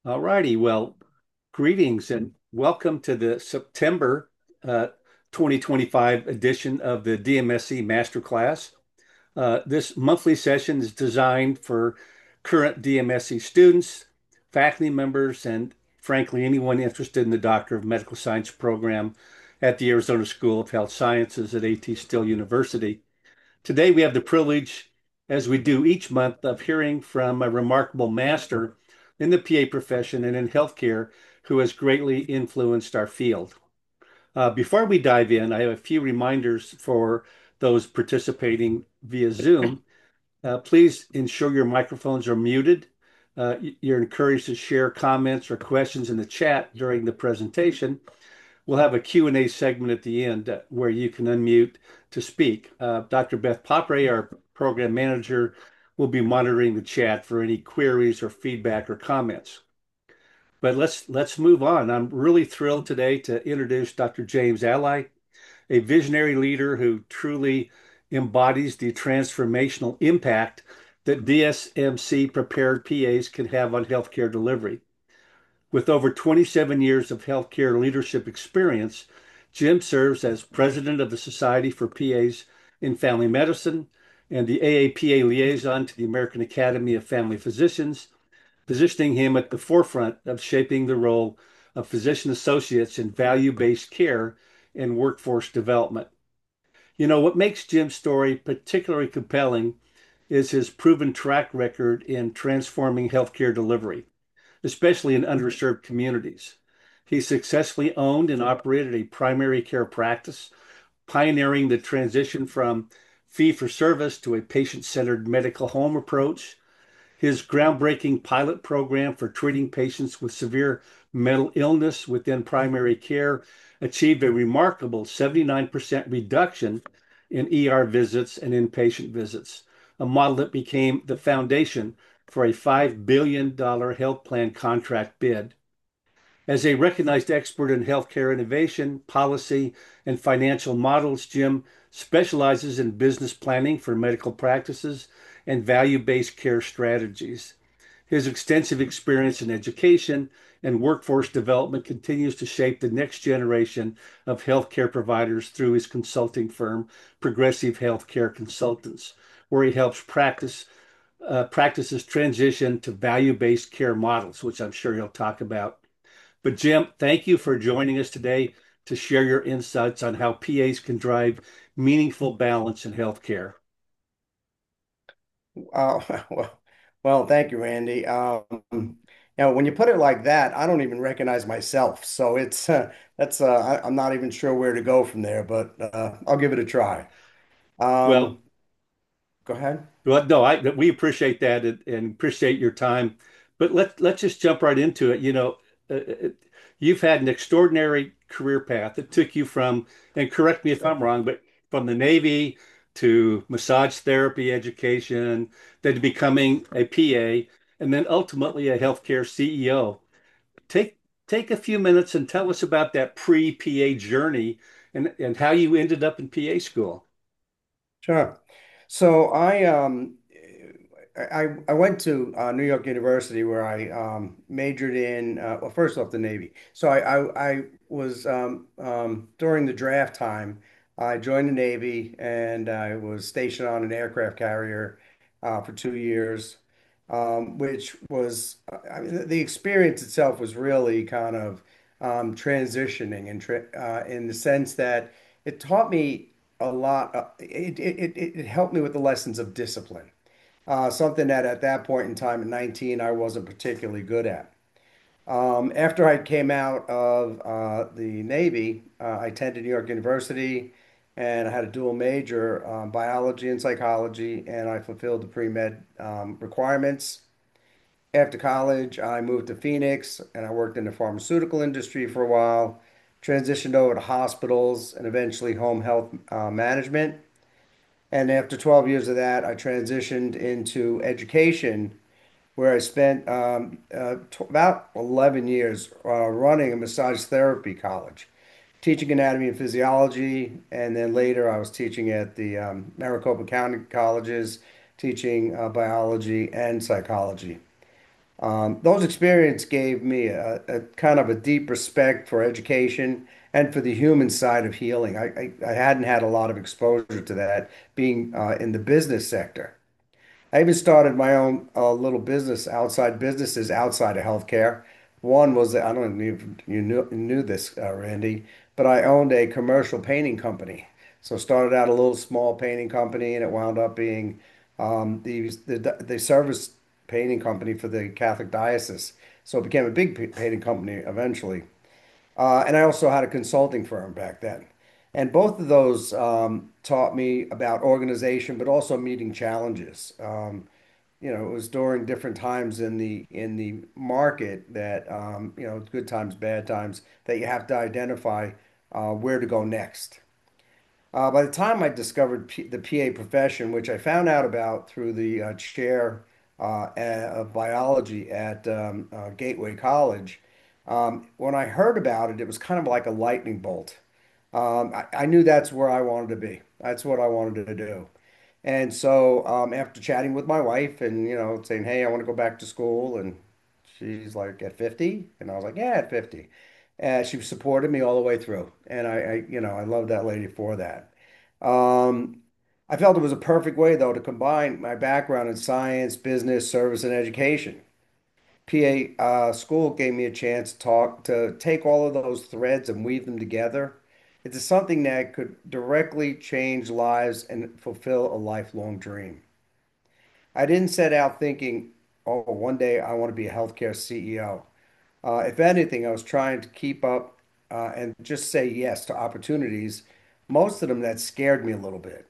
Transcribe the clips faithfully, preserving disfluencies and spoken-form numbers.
All righty. Well, greetings and welcome to the September uh, twenty twenty-five edition of the D M S C Masterclass. Uh, this monthly session is designed for current D M S C students, faculty members, and frankly, anyone interested in the Doctor of Medical Science program at the Arizona School of Health Sciences at A T Still University. Today, we have the privilege, as we do each month, of hearing from a remarkable master in the P A profession and in healthcare who has greatly influenced our field. Uh, before we dive in, I have a few reminders for those participating via Zoom. Uh, please ensure your microphones are muted. Uh, you're encouraged to share comments or questions in the chat during the presentation. We'll have a Q and A segment at the end uh, where you can unmute to speak. Uh, Doctor Beth Popre, our program manager, will be monitoring the chat for any queries or feedback or comments. But let's let's move on. I'm really thrilled today to introduce Doctor James Ally, a visionary leader who truly embodies the transformational impact that D S M C prepared P As can have on healthcare delivery. With over twenty-seven years of healthcare leadership experience, Jim serves as president of the Society for P As in Family Medicine and the A A P A liaison to the American Academy of Family Physicians, positioning him at the forefront of shaping the role of physician associates in value-based care and workforce development. You know, what makes Jim's story particularly compelling is his proven track record in transforming healthcare delivery, especially in underserved communities. He successfully owned and operated a primary care practice, pioneering the transition from fee for service to a patient centered medical home approach. His groundbreaking pilot program for treating patients with severe mental illness within primary care achieved a remarkable seventy-nine percent reduction in E R visits and inpatient visits, a model that became the foundation for a five billion dollars health plan contract bid. As a recognized expert in healthcare innovation, policy, and financial models, Jim specializes in business planning for medical practices and value-based care strategies. His extensive experience in education and workforce development continues to shape the next generation of healthcare providers through his consulting firm, Progressive Healthcare Consultants, where he helps practice uh, practices transition to value-based care models, which I'm sure he'll talk about. But Jim, thank you for joining us today to share your insights on how P As can drive meaningful balance in healthcare. Uh, well, well, thank you, Randy. Um, you know, when you put it like that, I don't even recognize myself. So it's uh, that's uh, I, I'm not even sure where to go from there, but uh, I'll give it a try. Well, Um, Go ahead. well, no, I we appreciate that and, and appreciate your time. But let let's just jump right into it. You know, uh, uh, you've had an extraordinary career path that took you from, and correct me if I'm wrong, but from the Navy to massage therapy education, then to becoming a P A, and then ultimately a healthcare C E O. Take take a few minutes and tell us about that pre-P A journey and and how you ended up in P A school. Sure. So I um I I went to uh, New York University where I um, majored in uh, well first off the Navy. So I I, I was um, um, during the draft time I joined the Navy and I was stationed on an aircraft carrier uh, for two years, um, which was I mean, the experience itself was really kind of um, transitioning and tra uh, in the sense that it taught me a lot. Uh, it, it, it, it helped me with the lessons of discipline, uh, something that at that point in time at nineteen, I wasn't particularly good at. Um, after I came out of uh, the Navy, uh, I attended New York University and I had a dual major, um, biology and psychology, and I fulfilled the pre-med um, requirements. After college, I moved to Phoenix and I worked in the pharmaceutical industry for a while, transitioned over to hospitals and eventually home health uh, management. And after twelve years of that, I transitioned into education, where I spent um, uh, t about eleven years uh, running a massage therapy college, teaching anatomy and physiology. And then later, I was teaching at the um, Maricopa County colleges, teaching uh, biology and psychology. Um, those experiences gave me a, a kind of a deep respect for education and for the human side of healing. I, I, I hadn't had a lot of exposure to that being uh, in the business sector. I even started my own uh, little business outside businesses outside of healthcare. One was, I don't know if you knew, knew this, uh, Randy, but I owned a commercial painting company. So started out a little small painting company, and it wound up being um, the, the the service painting company for the Catholic diocese. So it became a big pa- painting company eventually. Uh, and I also had a consulting firm back then. And both of those um, taught me about organization, but also meeting challenges. Um, you know, it was during different times in the in the market that um, you know, good times, bad times, that you have to identify uh, where to go next. Uh, by the time I discovered P the P A profession, which I found out about through the uh, chair uh, of biology at um, uh, Gateway College, um, when I heard about it, it was kind of like a lightning bolt. Um, I, I knew that's where I wanted to be. That's what I wanted to do. And so um, after chatting with my wife and, you know, saying, hey, I want to go back to school. And she's like, at fifty? And I was like, yeah, at fifty. And she supported me all the way through. And I, I you know, I love that lady for that. Um, I felt it was a perfect way, though, to combine my background in science, business, service, and education. P A uh, school gave me a chance to talk to take all of those threads and weave them together into something that could directly change lives and fulfill a lifelong dream. I didn't set out thinking, oh, one day I want to be a healthcare C E O. Uh, if anything, I was trying to keep up uh, and just say yes to opportunities, most of them that scared me a little bit.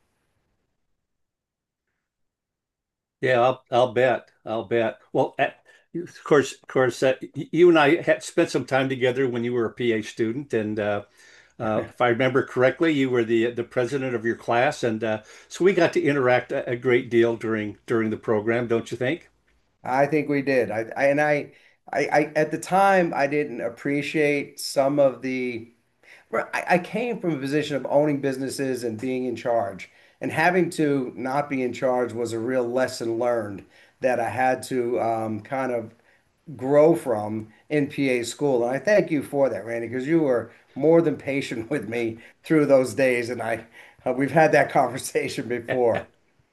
Yeah, I'll I'll bet. I'll bet. Well, at, of course, of course, uh, y- you and I had spent some time together when you were a P A student, and uh, uh, if I remember correctly, you were the the president of your class, and uh, so we got to interact a, a great deal during during the program, don't you think? I think we did. I, I and I, I, I at the time I didn't appreciate some of the. Well, I, I came from a position of owning businesses and being in charge, and having to not be in charge was a real lesson learned that I had to um, kind of grow from in P A school. And I thank you for that, Randy, because you were more than patient with me through those days, and I uh, we've had that conversation before.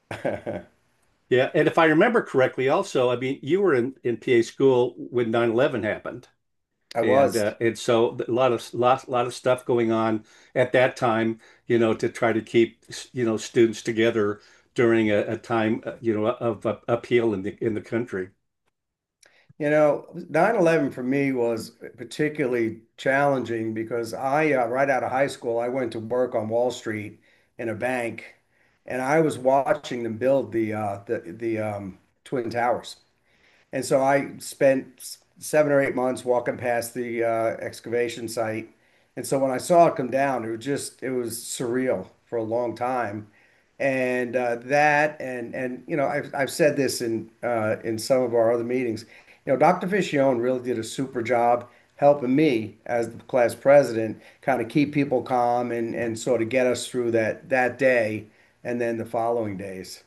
Yeah, and if I remember correctly, also, I mean, you were in in P A school when nine eleven happened. I And was. uh, and so a lot of lot lot of stuff going on at that time, you know, to try to keep you know students together during a, a time uh, you know of uh, upheaval in the in the country. You know, nine eleven for me was particularly challenging because I, uh, right out of high school, I went to work on Wall Street in a bank, and I was watching them build the uh, the the um, Twin Towers. And so I spent seven or eight months walking past the uh, excavation site. And so when I saw it come down, it was just, it was surreal for a long time. And uh, that, and and you know, I've I've said this in uh, in some of our other meetings. You know, doctor Ficcione really did a super job helping me as the class president, kind of keep people calm and and sort of get us through that that day and then the following days.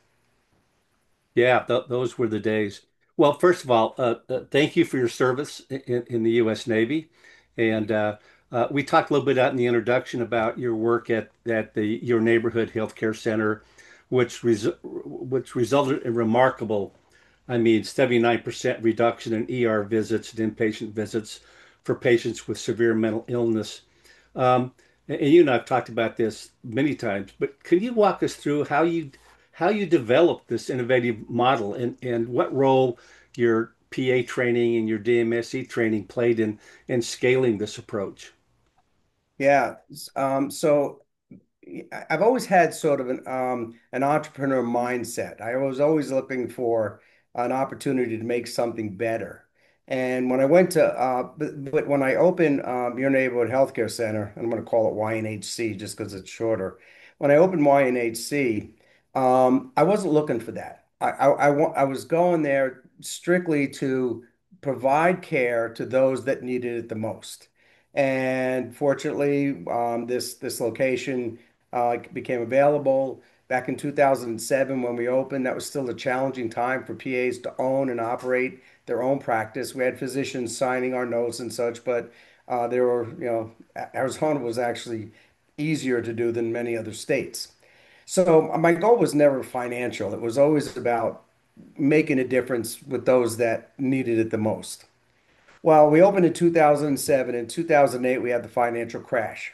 Yeah, th those were the days. Well, first of all, uh, uh, thank you for your service in, in the U S. Navy, and uh, uh, we talked a little bit out in the introduction about your work at at the your neighborhood healthcare center, which res which resulted in remarkable, I mean, seventy-nine percent reduction in E R visits and inpatient visits for patients with severe mental illness. Um, and you and I've talked about this many times, but can you walk us through how you how you developed this innovative model and, and what role your P A training and your D M S E training played in in scaling this approach? Yeah. Um, so I- I've always had sort of an um, an entrepreneur mindset. I was always looking for an opportunity to make something better. And when I went to, uh, but, but when I opened um, Your Neighborhood Healthcare Center, I'm going to call it Y N H C just because it's shorter. When I opened Y N H C, um, I wasn't looking for that. I, I, I, wa- I was going there strictly to provide care to those that needed it the most. And fortunately, um, this this location uh, became available back in two thousand seven when we opened. That was still a challenging time for P As to own and operate their own practice. We had physicians signing our notes and such, but uh, there were, you know, Arizona was actually easier to do than many other states. So my goal was never financial. It was always about making a difference with those that needed it the most. Well, we opened in two thousand seven. In two thousand eight, we had the financial crash.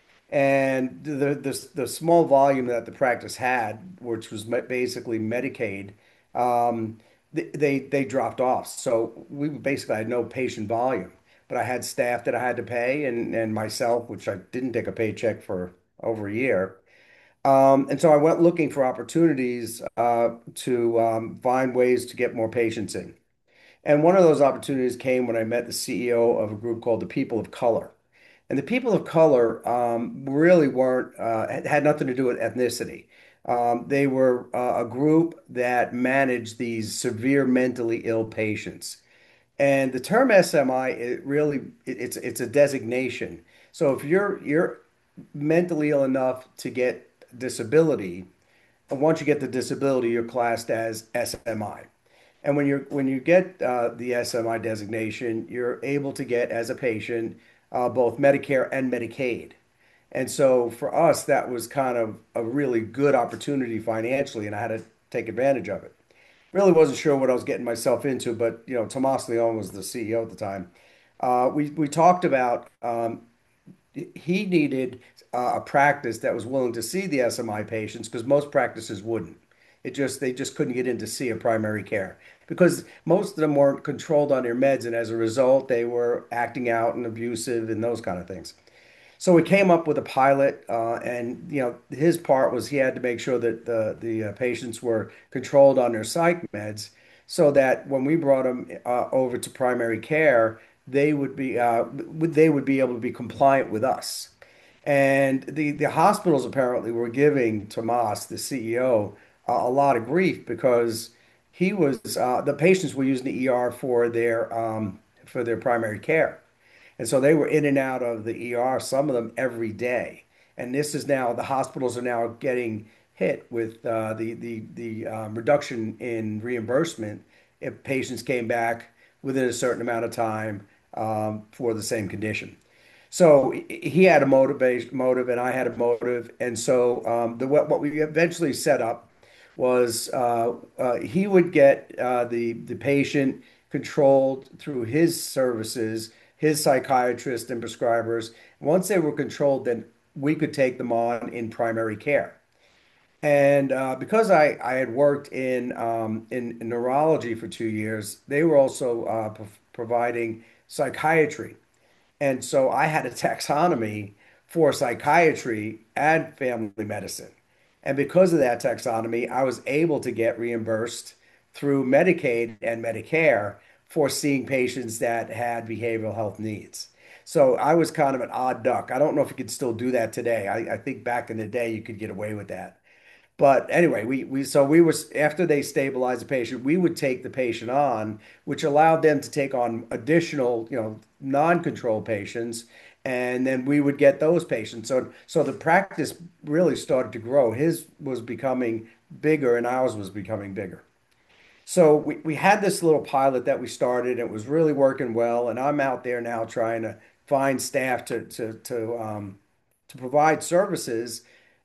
And the, the, the small volume that the practice had, which was basically Medicaid, um, they, they dropped off. So we basically had no patient volume. But I had staff that I had to pay and, and myself, which I didn't take a paycheck for over a year. Um, and so I went looking for opportunities uh, to um, find ways to get more patients in. And one of those opportunities came when I met the C E O of a group called the People of Color. And the people of color um, really weren't, uh, had had nothing to do with ethnicity. Um, they were uh, a group that managed these severe mentally ill patients. And the term S M I, it really, it, it's it's a designation. So if you're you're mentally ill enough to get disability, and once you get the disability, you're classed as S M I. And when you're when you get uh, the S M I designation, you're able to get as a patient uh, both Medicare and Medicaid. And so for us, that was kind of a really good opportunity financially, and I had to take advantage of it. Really wasn't sure what I was getting myself into, but you know, Tomas Leon was the C E O at the time. Uh, we we talked about um, he needed uh, a practice that was willing to see the S M I patients because most practices wouldn't. It just they just couldn't get in to see a primary care because most of them weren't controlled on their meds, and as a result, they were acting out and abusive and those kind of things. So we came up with a pilot, uh, and you know his part was he had to make sure that the the uh, patients were controlled on their psych meds, so that when we brought them uh, over to primary care, they would be uh, they would be able to be compliant with us. And the the hospitals apparently were giving Tomas, the C E O, a, a lot of grief because he was uh, the patients were using the E R for their um, for their primary care. And so they were in and out of the E R, some of them every day. And this is now, the hospitals are now getting hit with uh, the, the, the um, reduction in reimbursement if patients came back within a certain amount of time um, for the same condition. So he had a motivation, motive, and I had a motive. And so um, the what, what we eventually set up was uh, uh, he would get uh, the the patient controlled through his services, his psychiatrist and prescribers. Once they were controlled, then we could take them on in primary care. And uh, because I, I had worked in, um, in in neurology for two years, they were also uh, pro providing psychiatry. And so I had a taxonomy for psychiatry and family medicine. And because of that taxonomy, I was able to get reimbursed through Medicaid and Medicare for seeing patients that had behavioral health needs. So I was kind of an odd duck. I don't know if you could still do that today. I, I think back in the day you could get away with that. But anyway, we we so we was after they stabilized the patient, we would take the patient on, which allowed them to take on additional, you know, non-control patients, and then we would get those patients. So so the practice really started to grow. His was becoming bigger, and ours was becoming bigger. So we, we had this little pilot that we started. It was really working well, and I'm out there now trying to find staff to to to um, to provide services.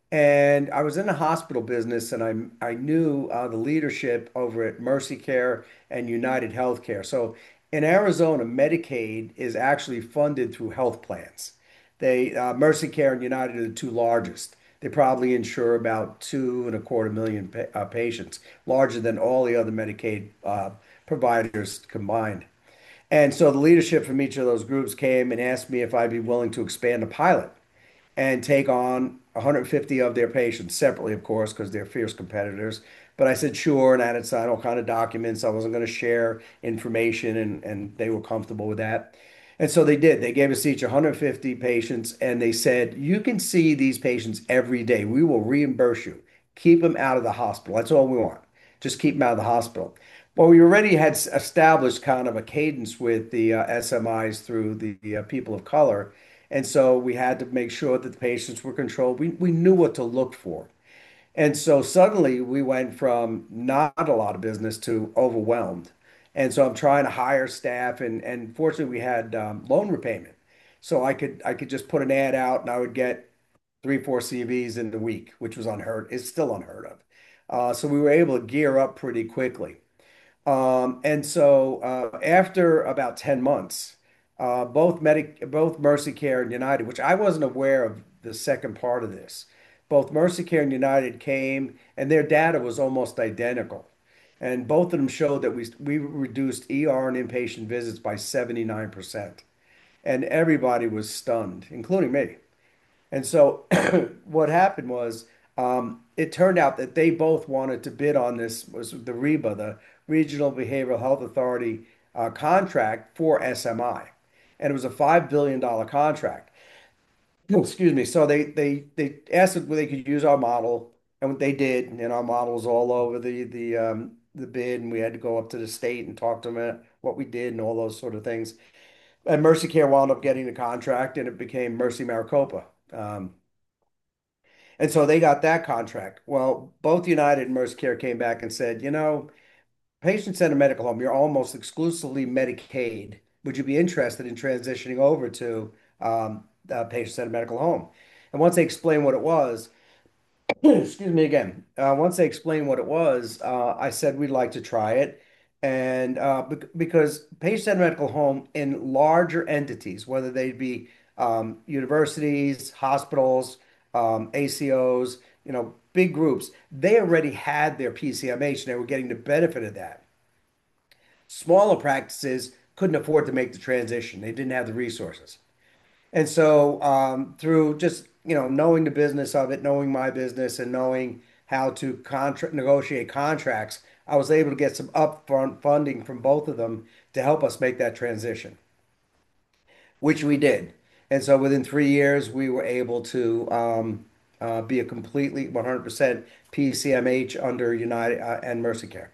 And I was in the hospital business, and I I knew uh, the leadership over at Mercy Care and United Healthcare. So in Arizona, Medicaid is actually funded through health plans. They uh, Mercy Care and United are the two largest. They probably insure about two and a quarter million pa uh, patients, larger than all the other Medicaid uh, providers combined. And so the leadership from each of those groups came and asked me if I'd be willing to expand the pilot and take on one hundred fifty of their patients separately, of course, because they're fierce competitors. But I said, sure, and I had to sign all kind of documents. I wasn't going to share information, and, and they were comfortable with that. And so they did. They gave us each one hundred fifty patients, and they said, you can see these patients every day. We will reimburse you. Keep them out of the hospital. That's all we want. Just keep them out of the hospital. Well, we already had established kind of a cadence with the uh, S M Is through the uh, people of color. And so we had to make sure that the patients were controlled. We, we knew what to look for. And so suddenly we went from not a lot of business to overwhelmed. And so I'm trying to hire staff, and and fortunately we had um, loan repayment, so I could I could just put an ad out and I would get three four C Vs in the week, which was unheard. It's still unheard of. Uh, so we were able to gear up pretty quickly. Um, and so uh, after about ten months, uh, both Medic, both Mercy Care and United, which I wasn't aware of the second part of this, both Mercy Care and United came and their data was almost identical. And both of them showed that we, we reduced E R and inpatient visits by seventy-nine percent. And everybody was stunned, including me. And so what happened was um, it turned out that they both wanted to bid on this was the REBA, the Regional Behavioral Health Authority uh, contract for S M I. And it was a five billion dollars contract. Oh, excuse me. So they they they asked if they could use our model, and what they did, and our model was all over the the um, the bid, and we had to go up to the state and talk to them about what we did and all those sort of things. And Mercy Care wound up getting the contract, and it became Mercy Maricopa. Um, and so they got that contract. Well, both United and Mercy Care came back and said, you know, patient-centered medical home, you're almost exclusively Medicaid. Would you be interested in transitioning over to um, a patient-centered medical home? And once they explained what it was, excuse me again, uh, once they explained what it was, uh, I said we'd like to try it. And uh, bec- because patient-centered medical home in larger entities, whether they be um, universities, hospitals, um, A C Os, you know, big groups, they already had their P C M H and they were getting the benefit of that. Smaller practices couldn't afford to make the transition. They didn't have the resources. And so, um, through just, you know, knowing the business of it, knowing my business and knowing how to contract negotiate contracts, I was able to get some upfront funding from both of them to help us make that transition, which we did. And so within three years, we were able to um, uh, be a completely one hundred percent P C M H under United uh, and Mercy Care.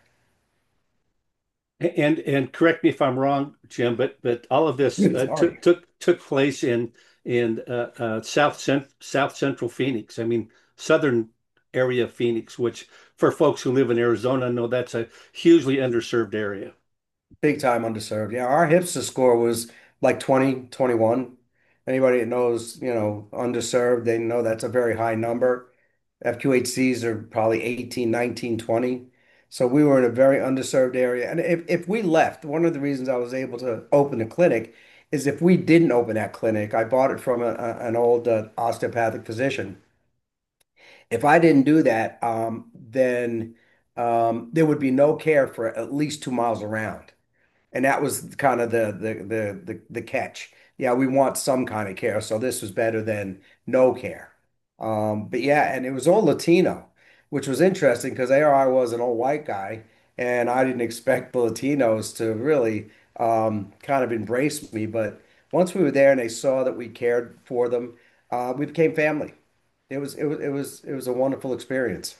And and correct me if I'm wrong, Jim, but but all of this uh, Sorry. took took took place in in uh, uh, South Cent South Central Phoenix. I mean, southern area of Phoenix, which for folks who live in Arizona know that's a hugely underserved area. Big time underserved. Yeah, our HIPSA score was like twenty, twenty-one. Anybody that knows, you know, underserved, they know that's a very high number. F Q H Cs are probably eighteen, nineteen, twenty. So we were in a very underserved area. And if, if we left, one of the reasons I was able to open a clinic is if we didn't open that clinic, I bought it from a, a- an old uh, osteopathic physician. If I didn't do that, um, then um, there would be no care for at least two miles around. And that was kind of the the the the, the catch. Yeah, we want some kind of care, so this was better than no care. Um, but yeah, and it was all Latino, which was interesting because there I was an old white guy, and I didn't expect the Latinos to really um, kind of embrace me. But once we were there and they saw that we cared for them, uh, we became family. It was it was it was it was a wonderful experience.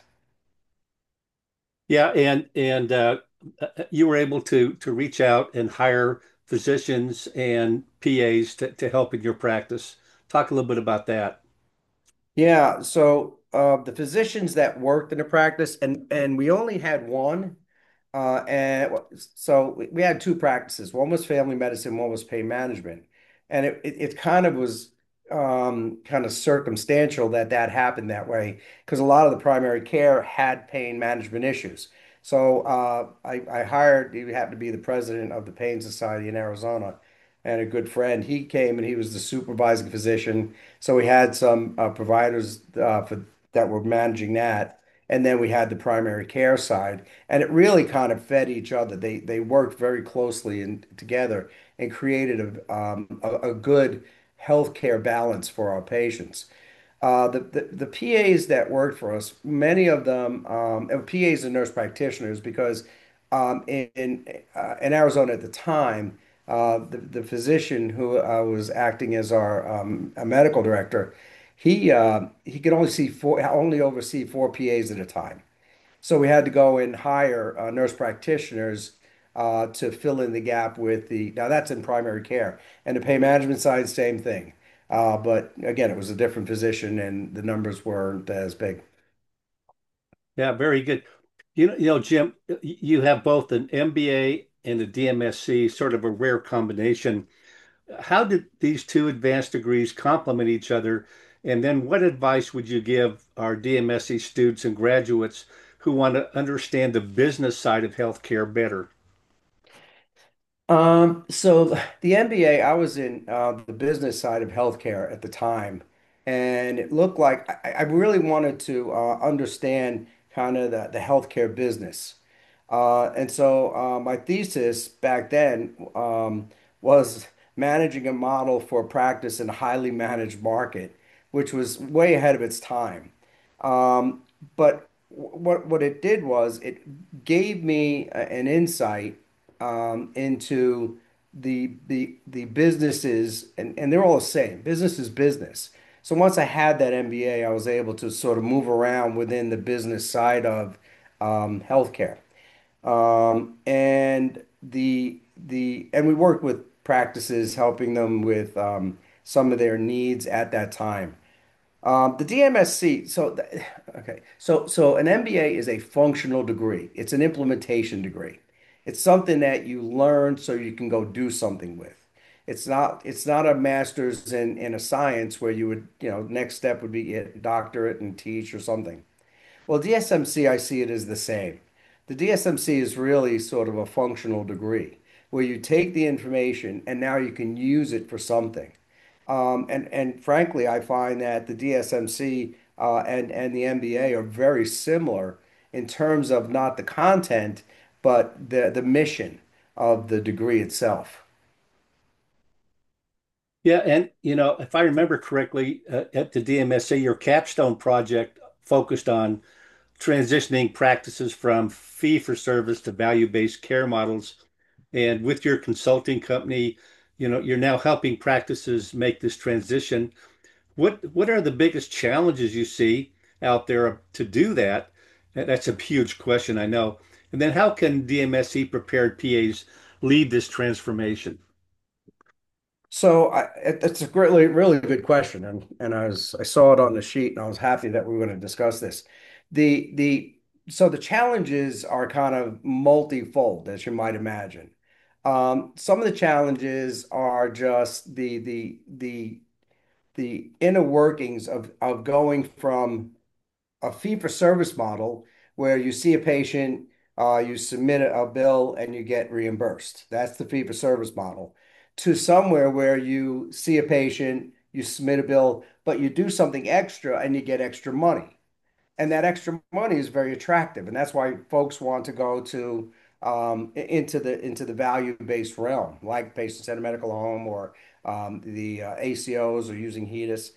Yeah, and and uh, uh, you were able to to reach out and hire physicians and P As to to help in your practice. Talk a little bit about that. Yeah, so uh, the physicians that worked in the practice, and and we only had one, uh, and so we we had two practices. One was family medicine, one was pain management, and it it, it kind of was um, kind of circumstantial that that happened that way because a lot of the primary care had pain management issues. So uh, I, I hired, he happened to be the president of the Pain Society in Arizona, and a good friend. He came and he was the supervising physician. So we had some uh, providers uh, for that were managing that, and then we had the primary care side, and it really kind of fed each other. They they worked very closely and together and created a um, a, a good healthcare balance for our patients. Uh, the, the the P As that worked for us, many of them, um, and P As and nurse practitioners, because um, in in, uh, in Arizona at the time, uh, the the physician who uh, was acting as our um, a medical director, he uh, he could only see four, only oversee four P As at a time. So we had to go and hire uh, nurse practitioners uh, to fill in the gap with the, now that's in primary care. And the pain management side, same thing. Uh, but again, it was a different position and the numbers weren't as big. Yeah, very good. You know, you know, Jim, you have both an M B A and the D M S C, sort of a rare combination. How did these two advanced degrees complement each other? And then what advice would you give our D M S C students and graduates who want to understand the business side of healthcare better? Um, so the M B A, I was in uh, the business side of healthcare at the time, and it looked like I, I really wanted to uh, understand kind of the, the healthcare business. Uh, and so uh, my thesis back then um, was managing a model for practice in a highly managed market, which was way ahead of its time. Um, but what what it did was it gave me a- an insight um, into the the the businesses, and and they're all the same. Business is business. So once I had that M B A, I was able to sort of move around within the business side of um, healthcare. Um, and the the and we worked with practices, helping them with um, some of their needs at that time. Um, the D M S C, so th- okay, so so an M B A is a functional degree. It's an implementation degree. It's something that you learn so you can go do something with. It's not it's not a master's in in a science where you would, you know, next step would be get a doctorate and teach or something. Well, D S M C, I see it as the same. The D S M C is really sort of a functional degree where you take the information and now you can use it for something. Um, and and frankly, I find that the D S M C uh, and and the M B A are very similar in terms of not the content, but the the mission of the degree itself. Yeah, and you know, if I remember correctly, uh, at the D M S C, your capstone project focused on transitioning practices from fee for service to value-based care models. And with your consulting company, you know, you're now helping practices make this transition. What what are the biggest challenges you see out there to do that? That's a huge question, I know. And then how can D M S C prepared P As lead this transformation? So I, it, it's a really, really good question, and and I was I saw it on the sheet, and I was happy that we were going to discuss this. The the so the challenges are kind of multifold, as you might imagine. Um, some of the challenges are just the the the the inner workings of of going from a fee for service model where you see a patient, uh, you submit a bill and you get reimbursed. That's the fee for service model. To somewhere where you see a patient, you submit a bill, but you do something extra and you get extra money. And that extra money is very attractive. And that's why folks want to go to um, into the into the value-based realm, like patient-centered medical home or um, the uh, A C Os or using HEDIS.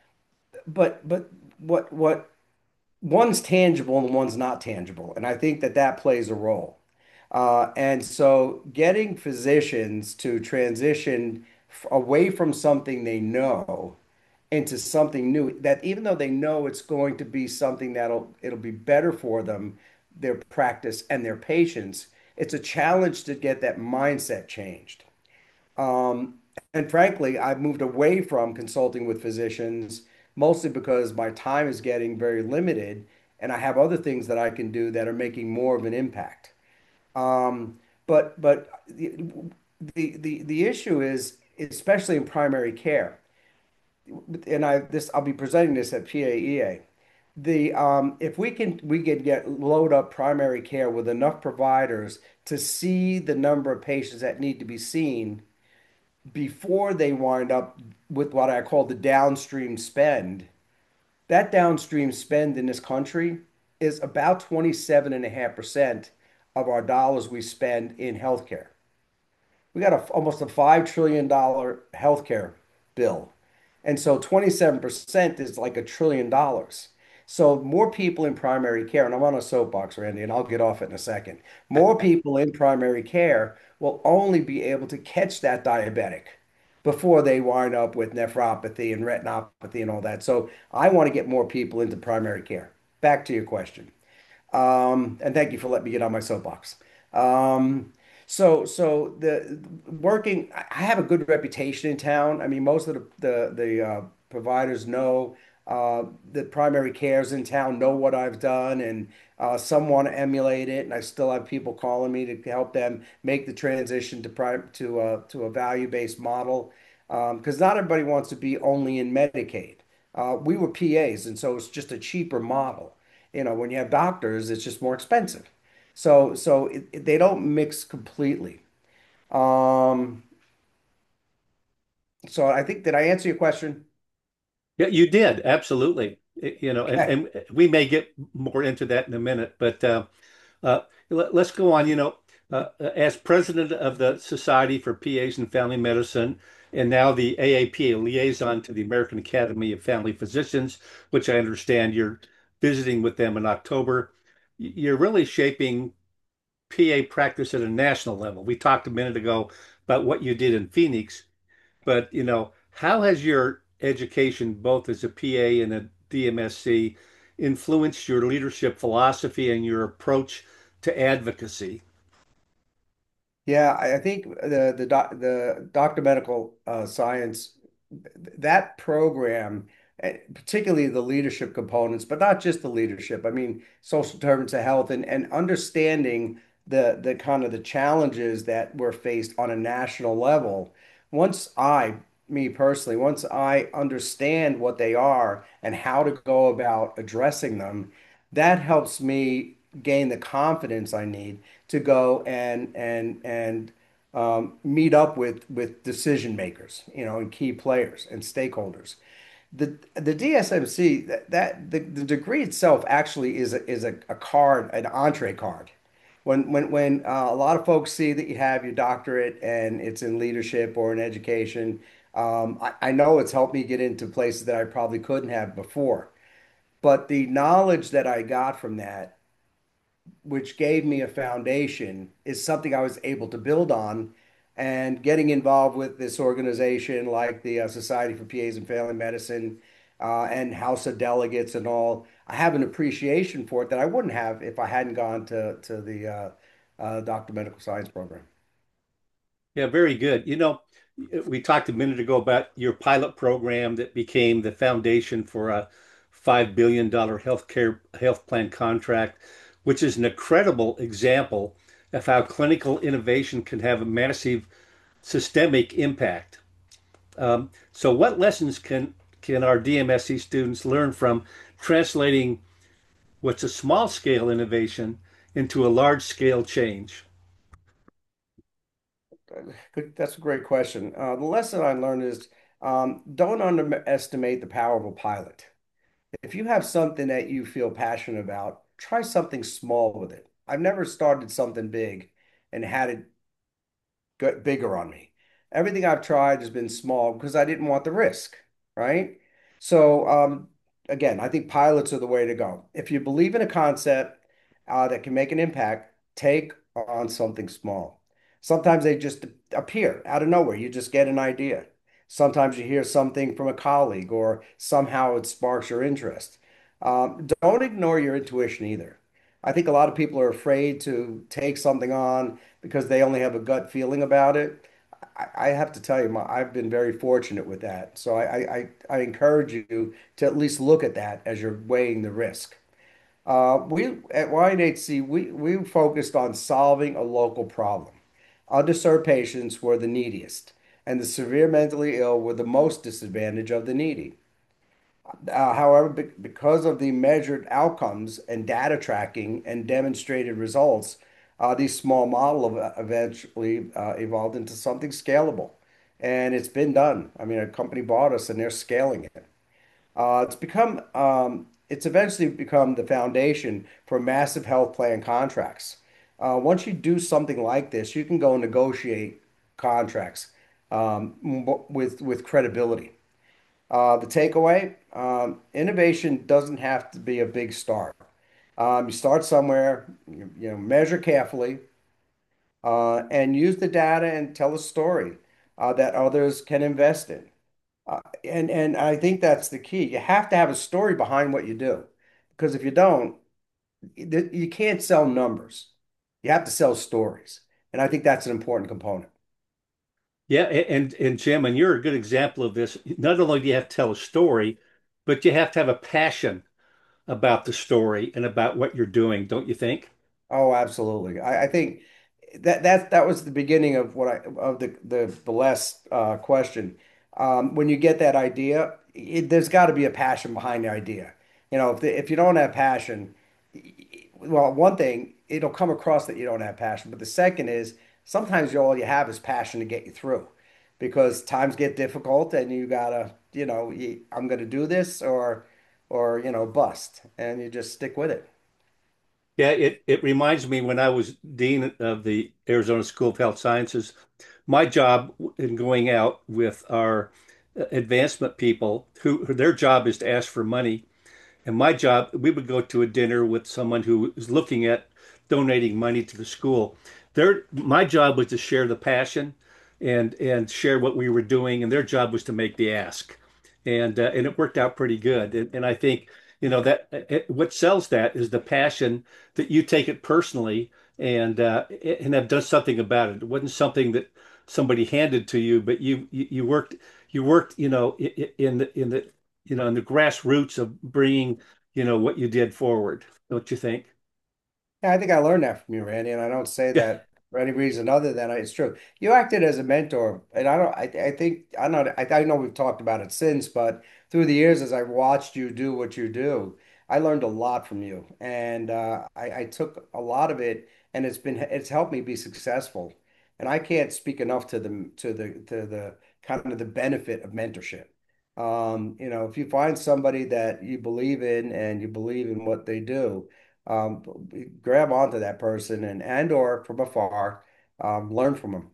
But but what what one's tangible and one's not tangible. And I think that that plays a role. Uh, and so getting physicians to transition f- away from something they know into something new, that even though they know it's going to be something that'll it'll be better for them, their practice and their patients, it's a challenge to get that mindset changed. Um, and frankly, I've moved away from consulting with physicians mostly because my time is getting very limited and I have other things that I can do that are making more of an impact. Um, but but the, the the the issue is, especially in primary care, and I this I'll be presenting this at P A E A. The um, if we can we can get load up primary care with enough providers to see the number of patients that need to be seen before they wind up with what I call the downstream spend. That downstream spend in this country is about twenty-seven point five percent of our dollars we spend in healthcare. We got a, almost a five trillion dollars healthcare bill. And so twenty-seven percent is like a trillion dollars. So more people in primary care, and I'm on a soapbox, Randy, and I'll get off it in a second. More people in primary care will only be able to catch that diabetic before they wind up with nephropathy and retinopathy and all that. So I want to get more people into primary care. Back to your question. Um, and thank you for letting me get on my soapbox. Um, so, so the working, I have a good reputation in town. I mean, most of the the, the uh, providers know uh, the primary cares in town know what I've done, and uh, some want to emulate it. And I still have people calling me to help them make the transition to prime to uh, to a value-based model, because not everybody wants to be only in Medicaid. Uh, we were P As, and so it's just a cheaper model. You know, when you have doctors, it's just more expensive. So so it, it- they don't mix completely. Um, so I think, did I answer your question? Yeah, you did. Absolutely. I- You know, and, Okay. and we may get more into that in a minute, but uh, uh, let, us go on. You know, uh, as president of the Society for P As and Family Medicine, and now the A A P A liaison to the American Academy of Family Physicians, which I understand you're visiting with them in October, y- you're really shaping P A practice at a national level. We talked a minute ago about what you did in Phoenix. But, you know, how has your education, both as a P A and a D M S C, influenced your leadership philosophy and your approach to advocacy? Yeah, I I think the the doc, the doctor medical uh, science, that program, eh, particularly the leadership components, but not just the leadership. I mean, social determinants of health, and and understanding the the kind of the challenges that we're faced on a national level. Once I, me personally, once I understand what they are and how to go about addressing them, that helps me gain the confidence I need to go and and and um, meet up with with decision makers, you know, and key players and stakeholders. The the D S M C, that, that the, the degree itself actually is a, is a, a card, an entree card. When when when uh, a lot of folks see that you have your doctorate and it's in leadership or in education, um, I, I know it's helped me get into places that I probably couldn't have before. But the knowledge that I got from that, which gave me a foundation, is something I was able to build on. And getting involved with this organization like the uh, Society for P As and Family Medicine uh, and House of Delegates and all, I have an appreciation for it that I wouldn't have if I hadn't gone to to the uh, uh, Doctor Medical Science program. Yeah, very good. You know, we talked a minute ago about your pilot program that became the foundation for a five billion dollars healthcare health plan contract, which is an incredible example of how clinical innovation can have a massive systemic impact. Um, so what lessons can can our D M S C students learn from translating what's a small scale innovation into a large scale change? Good, that's a great question. Uh, the lesson I learned is um, don't underestimate the power of a pilot. If you have something that you feel passionate about, try something small with it. I've never started something big and had it get bigger on me. Everything I've tried has been small because I didn't want the risk, right? So, um, again, I think pilots are the way to go. If you believe in a concept uh, that can make an impact, take on something small. Sometimes they just appear out of nowhere. You just get an idea. Sometimes you hear something from a colleague or somehow it sparks your interest. Um, don't ignore your intuition either. I think a lot of people are afraid to take something on because they only have a gut feeling about it. I, I have to tell you, my, I've been very fortunate with that. So I, I, I encourage you to at least look at that as you're weighing the risk. Uh, we at Y N H C, we, we focused on solving a local problem. Underserved patients were the neediest, and the severe mentally ill were the most disadvantaged of the needy. Uh, however, be because of the measured outcomes and data tracking and demonstrated results, uh, these small model of, eventually uh, evolved into something scalable. And it's been done. I mean, a company bought us and they're scaling it. Uh, it's become, um, it's eventually become the foundation for massive health plan contracts. Uh, once you do something like this, you can go and negotiate contracts um, with with credibility. Uh, the takeaway, um, innovation doesn't have to be a big start. Um, you start somewhere, you, you know, measure carefully, uh, and use the data and tell a story uh, that others can invest in. Uh, and and I think that's the key. You have to have a story behind what you do, because if you don't, th- you can't sell numbers. You have to sell stories, and I think that's an important component. Yeah, and and Jim, and you're a good example of this. Not only do you have to tell a story, but you have to have a passion about the story and about what you're doing, don't you think? Oh, absolutely. I, I think that that that was the beginning of what I of the the the last uh, question. Um, when you get that idea, it, there's got to be a passion behind the idea. You know, if the, if you don't have passion, well, one thing, it'll come across that you don't have passion, but the second is sometimes all you have is passion to get you through, because times get difficult and you gotta, you know, you, I'm gonna do this or or you know bust, and you just stick with it. Yeah, it, it reminds me when I was dean of the Arizona School of Health Sciences, my job in going out with our uh, advancement people who, who their job is to ask for money. And my job, we would go to a dinner with someone who was looking at donating money to the school. Their, my job was to share the passion and and share what we were doing, and their job was to make the ask. And uh, and it worked out pretty good. And, and I think, you know, that it, what sells that is the passion that you take it personally and uh, and have done something about it. It wasn't something that somebody handed to you, but you you, you worked you worked, you know, in the in the you know, in the grassroots of bringing, you know, what you did forward. Don't you think? Yeah, I think I learned that from you, Randy, and I don't say Yeah. that for any reason other than it's true. You acted as a mentor, and I don't. I, I think I know. I, I know we've talked about it since, but through the years, as I've watched you do what you do, I learned a lot from you, and uh, I, I took a lot of it, and it's been it's helped me be successful. And I can't speak enough to the to the to the kind of the benefit of mentorship. Um, you know, if you find somebody that you believe in and you believe in what they do, um, grab onto that person and and or from afar, um, learn from them.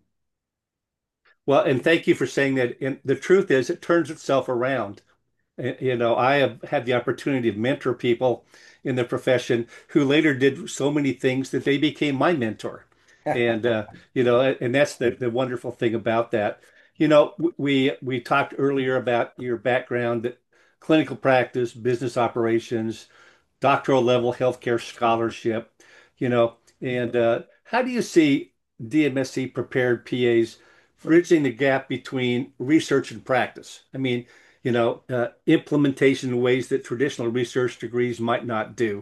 Well, and thank you for saying that. And the truth is, it turns itself around. You know, I have had the opportunity to mentor people in the profession who later did so many things that they became my mentor. And uh, you know, and that's the the wonderful thing about that. You know, we we talked earlier about your background, clinical practice, business operations, doctoral level healthcare scholarship, you know, and uh, how do you see D M S C prepared P As bridging the gap between research and practice? I mean, you know, uh, implementation in ways that traditional research degrees might not do.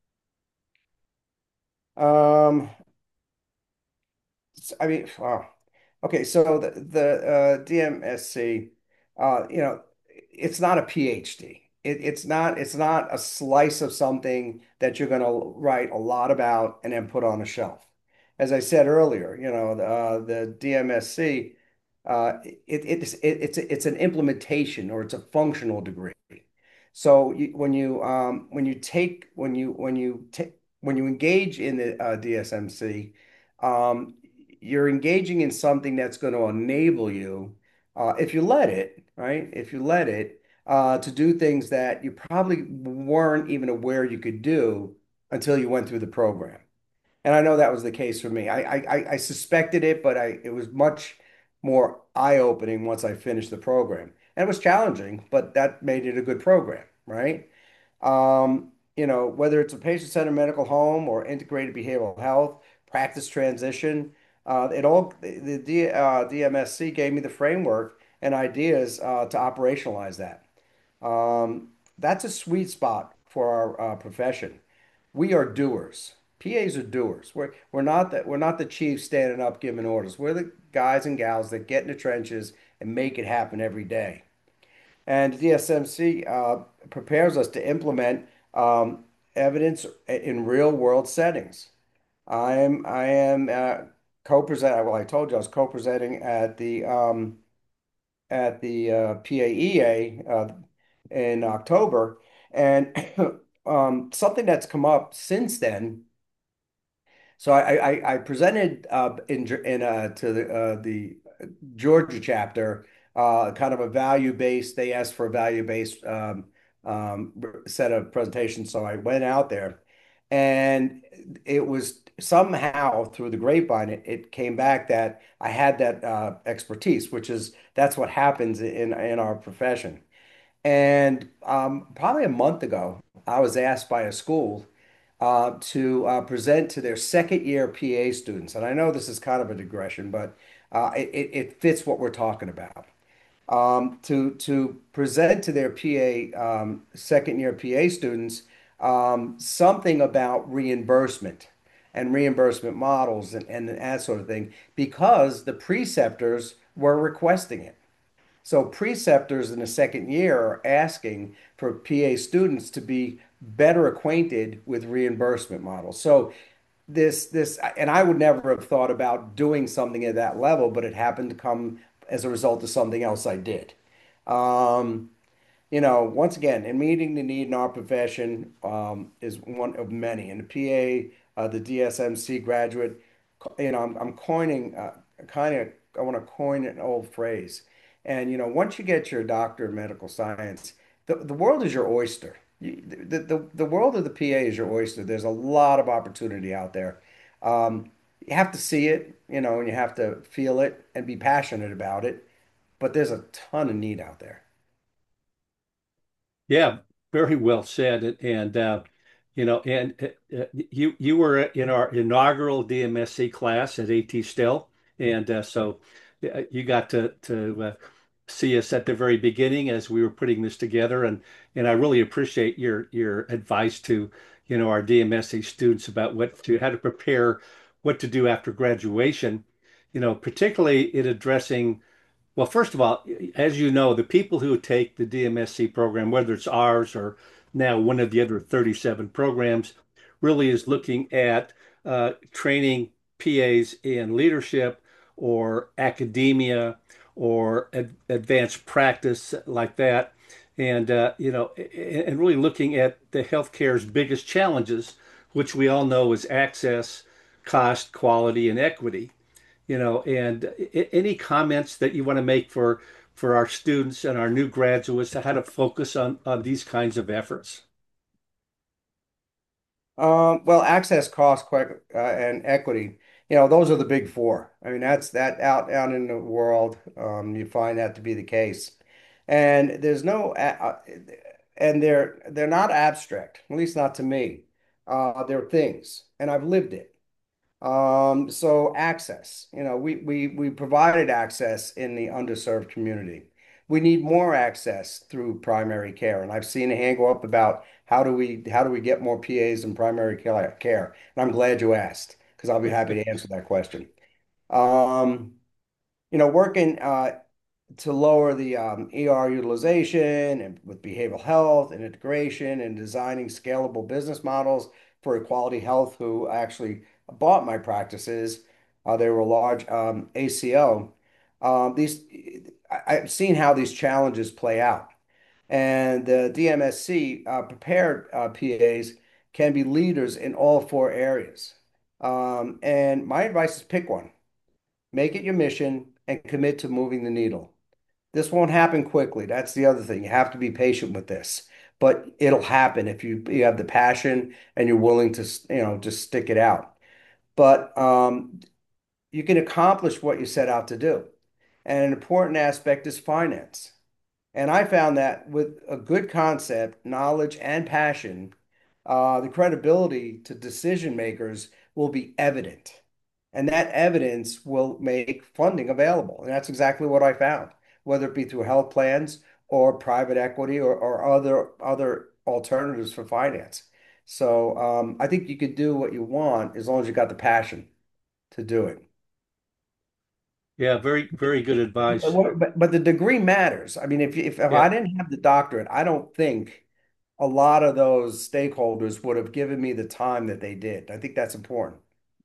Um, I mean, wow. Okay, so the the uh, D M S C, uh, you know, it's not a PhD. It, it's not it's not a slice of something that you're going to write a lot about and then put on a shelf. As I said earlier, you know, the, uh, the D M S C, uh, it, it's it, it's it's an implementation or it's a functional degree. So you, when you um, when you take when you when you take when you engage in the uh, D S M C, um, you're engaging in something that's going to enable you, uh, if you let it, right? If you let it, uh, to do things that you probably weren't even aware you could do until you went through the program. And I know that was the case for me. I I, I suspected it, but I it was much more eye-opening once I finished the program. And it was challenging, but that made it a good program, right? Um, you know, whether it's a patient-centered medical home or integrated behavioral health, practice transition, uh, it all the, the uh, D M S C gave me the framework and ideas uh, to operationalize that. Um, that's a sweet spot for our uh, profession. We are doers. P As are doers. We're we're not the we're not the chiefs standing up giving orders. We're the guys and gals that get in the trenches and make it happen every day. And D S M C uh, prepares us to implement um, evidence in real world settings. I am I am uh, co-present. Well, I told you I was co-presenting at the um, at the uh, P A E A uh, in October, and um, something that's come up since then. So I I, I presented uh, in in uh, to the uh, the Georgia chapter, uh, kind of a value-based. They asked for a value-based um, um, set of presentations, so I went out there, and it was somehow through the grapevine, it, it came back that I had that uh, expertise, which is that's what happens in in our profession. And um, probably a month ago, I was asked by a school uh, to uh, present to their second year P A students. And I know this is kind of a digression, but uh, it, it it fits what we're talking about. um, to to present to their P A um, second year P A students um, something about reimbursement and reimbursement models and, and that sort of thing because the preceptors were requesting it. So preceptors in the second year are asking for P A students to be better acquainted with reimbursement models. So this this and I would never have thought about doing something at that level, but it happened to come as a result of something else I did. Um, you know, once again, in meeting the need in our profession um, is one of many. And the P A, uh, the D S M C graduate, you know, I'm, I'm coining uh, kind of, I want to coin an old phrase. And, you know, once you get your doctor of medical science, the, the world is your oyster. You, the, the, the world of the P A is your oyster. There's a lot of opportunity out there. Um, you have to see it, you know, and you have to feel it and be passionate about it. But there's a ton of need out there. Yeah, very well said. And, and uh, you know, and uh, uh, you you were in our inaugural D M S C class at A T Still, and uh, so uh, you got to to uh, see us at the very beginning as we were putting this together, and and I really appreciate your your advice to you know our D M S C students about what to how to prepare, what to do after graduation, you know, particularly in addressing well, first of all, as you know, the people who take the D M S C program, whether it's ours or now one of the other thirty-seven programs, really is looking at uh, training P As in leadership or academia or ad advanced practice like that. And, uh, you know, and really looking at the healthcare's biggest challenges, which we all know is access, cost, quality, and equity you know, and any comments that you want to make for for our students and our new graduates to how to focus on on these kinds of efforts? Um, well, access, cost, quick, uh, and equity, you know, those are the big four. I mean, that's that out out in the world, um, you find that to be the case. And there's no, a- uh, and they're they're not abstract, at least not to me. Uh, they're things, and I've lived it. Um, so access, you know, we we we provided access in the underserved community. We need more access through primary care, and I've seen a hand go up about how do we how do we get more P As in primary care, care? And I'm glad you asked because I'll be happy to answer that question. Um, you know, working uh, to lower the um, E R utilization and with behavioral health and integration and designing scalable business models for Equality Health, who actually bought my practices. Uh, they were a large um, A C O. Um, these I, I've seen how these challenges play out, and the D M S C uh, prepared uh, P As can be leaders in all four areas. Um, and my advice is pick one, make it your mission, and commit to moving the needle. This won't happen quickly. That's the other thing. You have to be patient with this, but it'll happen if you you have the passion and you're willing to, you know, just stick it out. But um, you can accomplish what you set out to do. And an important aspect is finance. And I found that with a good concept, knowledge, and passion, uh, the credibility to decision makers will be evident. And that evidence will make funding available. And that's exactly what I found, whether it be through health plans or private equity or, or other other alternatives for finance. So um, I think you could do what you want as long as you got the passion to do it. Yeah, very, very good But, advice. what- but, but the degree matters. I mean, if, if if Yeah. I didn't have the doctorate, I don't think a lot of those stakeholders would have given me the time that they did. I think that's important.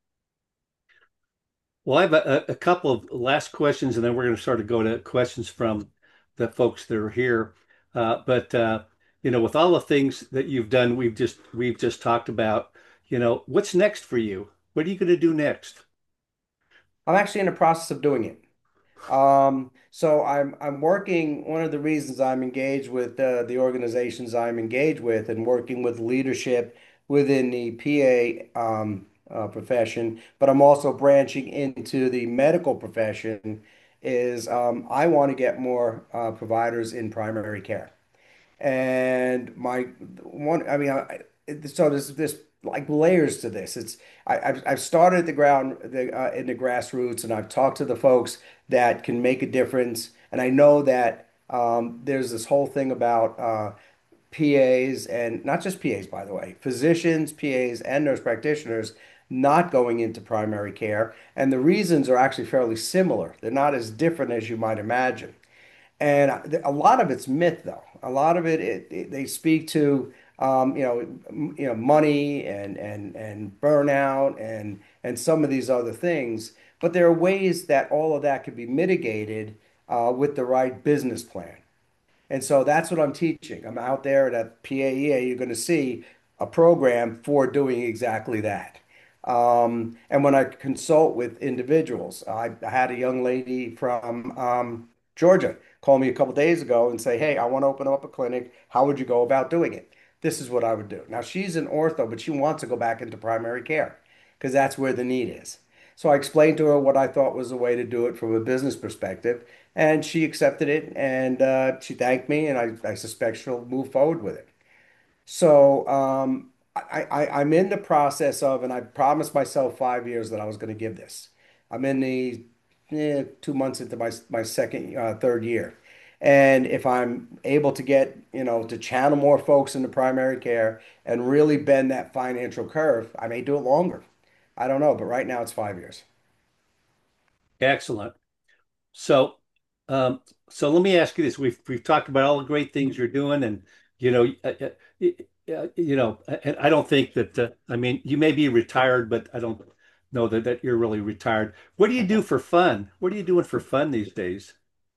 Well, I have a, a couple of last questions, and then we're going to sort of go to questions from the folks that are here. Uh, but uh, you know, with all the things that you've done, we've just we've just talked about, you know, what's next for you? What are you going to do next? I'm actually in the process of doing it. Um, so I'm I'm working. One of the reasons I'm engaged with uh, the organizations I'm engaged with and working with leadership within the P A um, uh, profession, but I'm also branching into the medical profession. Is um, I want to get more uh, providers in primary care. And my one, I mean, I, so there's this like layers to this. It's I, I've I've started at the ground the, uh, in the grassroots, and I've talked to the folks that can make a difference. And I know that um, there's this whole thing about uh, P As and not just P As, by the way, physicians, P As, and nurse practitioners not going into primary care. And the reasons are actually fairly similar. They're not as different as you might imagine. And a lot of it's myth, though. A lot of it, it, it- they speak to, um, you know, m- you know, money and and and burnout and and some of these other things. But there are ways that all of that could be mitigated uh, with the right business plan. And so that's what I'm teaching. I'm out there at a P A E A. You're going to see a program for doing exactly that. Um, and when I consult with individuals, I, I had a young lady from um, Georgia call me a couple days ago and say, "Hey, I want to open up a clinic. How would you go about doing it?" This is what I would do. Now she's an ortho, but she wants to go back into primary care because that's where the need is. So I explained to her what I thought was a way to do it from a business perspective. And she accepted it and uh, she thanked me, and I, I suspect she'll move forward with it. So um, I, I, I'm in the process of, and I promised myself five years that I was going to give this. I'm in the eh, two months into my, my second, uh, third year. And if I'm able to get, you know, to channel more folks into primary care and really bend that financial curve, I may do it longer. I don't know, but right now it's five years. Excellent. So, um, so let me ask you this. We've we've talked about all the great things you're doing, and you know, uh, uh, uh, you know, and I don't think that. Uh, I mean, you may be retired, but I don't know that that you're really retired. What do you do for fun? What are you doing for fun these days?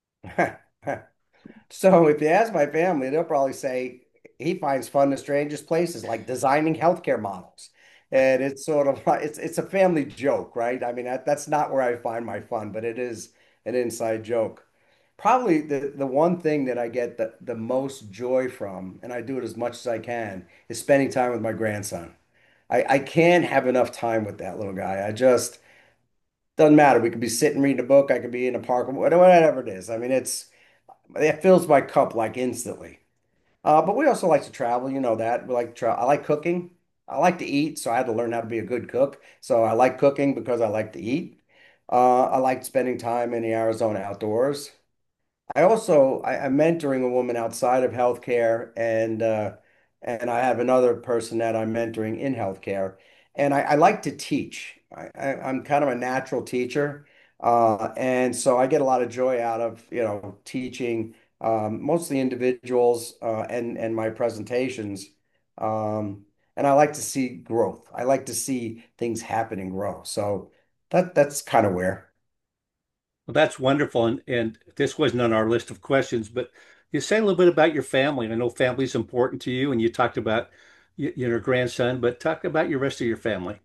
So if you ask my family, they'll probably say he finds fun in the strangest places, like designing healthcare models. And it's sort of like it's it's a family joke, right? I mean, that, that's not where I find my fun, but it is an inside joke. Probably the the one thing that I get the, the most joy from, and I do it as much as I can, is spending time with my grandson. I, I can't have enough time with that little guy. I just doesn't matter. We could be sitting reading a book, I could be in a park, whatever it is. I mean, it's it fills my cup like instantly. Uh, but we also like to travel, you know that. We like to travel. I like cooking. I like to eat, so I had to learn how to be a good cook. So I like cooking because I like to eat. Uh, I like spending time in the Arizona outdoors. I also I, I'm mentoring a woman outside of healthcare, and uh, and I have another person that I'm mentoring in healthcare. And I, I like to teach. I, I, I'm kind of a natural teacher, uh, and so I get a lot of joy out of you know teaching um, mostly individuals uh, and and my presentations. Um, and I like to see growth. I like to see things happen and grow. So that that's kind of where. Well, that's wonderful, and and this wasn't on our list of questions, but you say a little bit about your family. I know family is important to you, and you talked about y- your grandson, but talk about your rest of your family.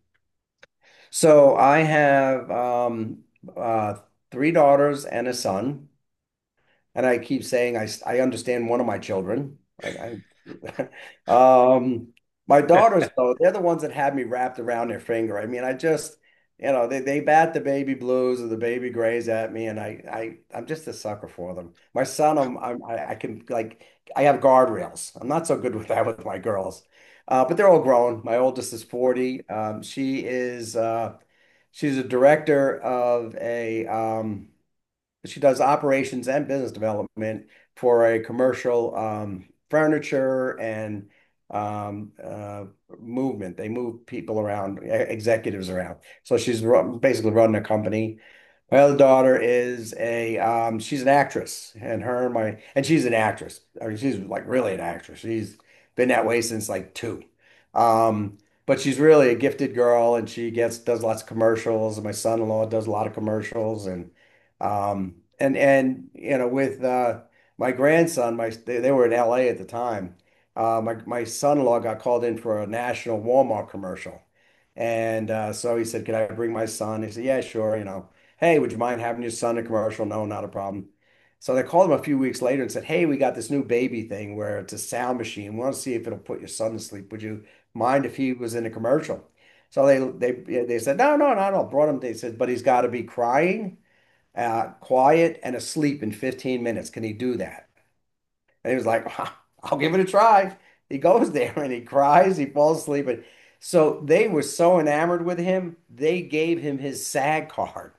So I have um, uh, three daughters and a son, and I keep saying I I understand one of my children. I, I um, my daughters though, they're the ones that have me wrapped around their finger. I mean, I just you know they they bat the baby blues or the baby grays at me, and I I I'm just a sucker for them. My son, I'm, I'm I, I can like I have guardrails. I'm not so good with that with my girls, uh, but they're all grown. My oldest is forty. Um, she is. Uh, She's a director of a um, she does operations and business development for a commercial um, furniture and um, uh, movement. They move people around, e- executives around. So she's run, basically running a company. My other daughter is a um, she's an actress, and her and my and she's an actress. I mean, she's like really an actress. She's been that way since like two. Um, but she's really a gifted girl, and she gets does lots of commercials. And my son-in-law does a lot of commercials, and um, and and you know, with uh, my grandson, my they, they were in L A at the time. Uh, my my son-in-law got called in for a national Walmart commercial, and uh, so he said, "Can I bring my son?" He said, "Yeah, sure." You know, hey, would you mind having your son in a commercial? No, not a problem. So they called him a few weeks later and said, "Hey, we got this new baby thing where it's a sound machine. We want to see if it'll put your son to sleep. Would you mind if he was in a commercial?" So they they they said, "No, no, no, no." Brought him. They said, "But he's got to be crying." uh, quiet and asleep in fifteen minutes. Can he do that? And he was like, I'll give it a try. He goes there and he cries, he falls asleep. And so they were so enamored with him, they gave him his SAG card.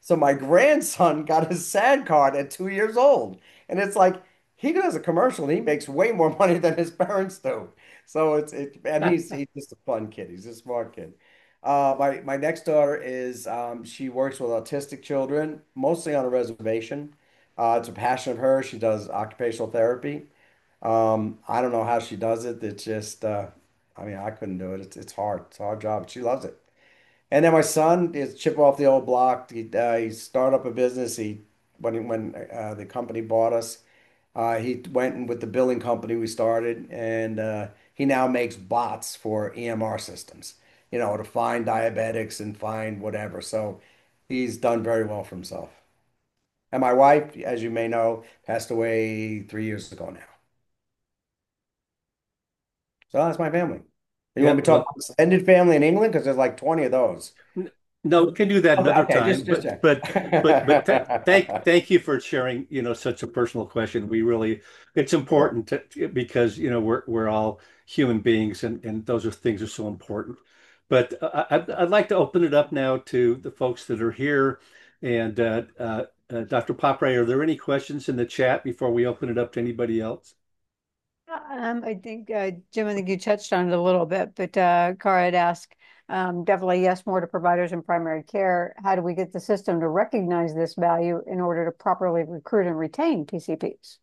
So my grandson got his SAD card at two years old. And it's like he does a commercial and he makes way more money than his parents do. So it's it and he's he's just a fun kid. He's a smart kid. Uh, my my next daughter is um, she works with autistic children, mostly on a reservation. Uh, it's a passion of hers. She does occupational therapy. Um, I don't know how she does it. It's just, uh, I mean, I couldn't do it. It's it's hard. It's a hard job. She loves it. And then my son is chip off the old block. He uh, he started up a business. He when he, when uh, the company bought us, uh, he went in with the billing company we started, and uh, he now makes bots for E M R systems. You know, to find diabetics and find whatever. So he's done very well for himself. And my wife, as you may know, passed away three years ago now. So that's my family. You want Yeah, me to talk well, about extended family in England? Because there's like twenty of those. n- no, we can do that Okay, another okay, just time. just But check. but but but th thank thank you for sharing, you know, such a personal question. We really, it's Sure. important to, because, you know, we're we're all human beings, and and those are things are so important. But uh, I, I'd, I'd like to open it up now to the folks that are here. And uh, uh, uh, Doctor Popray, are there any questions in the chat before we open it up to anybody else? Um, I think, uh, Jim, I think you touched on it a little bit, but uh, Cara had asked, um, definitely yes, more to providers in primary care. How do we get the system to recognize this value in order to properly recruit and retain P C Ps?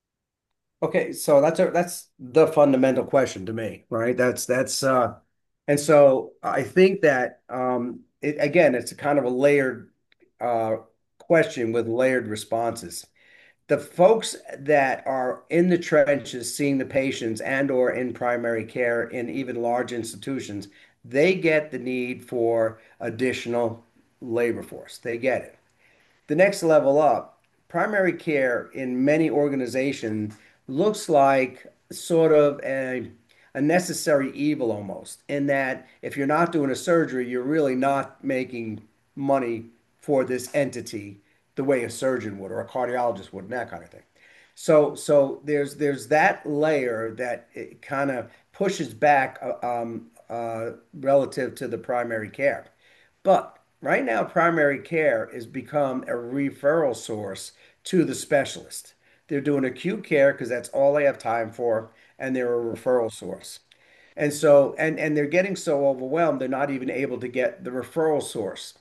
Okay, so that's a that's the fundamental question to me, right? That's that's uh and so I think that um it again it's a kind of a layered uh question with layered responses. The folks that are in the trenches seeing the patients and or in primary care in even large institutions, they get the need for additional labor force. They get it. The next level up, primary care in many organizations looks like sort of a, a necessary evil almost, in that if you're not doing a surgery, you're really not making money for this entity the way a surgeon would or a cardiologist would and that kind of thing. So, so there's there's that layer that it kind of pushes back uh, um, uh, relative to the primary care. But right now, primary care has become a referral source to the specialist. They're doing acute care because that's all they have time for, and they're a referral source. And so, and and they're getting so overwhelmed, they're not even able to get the referral source.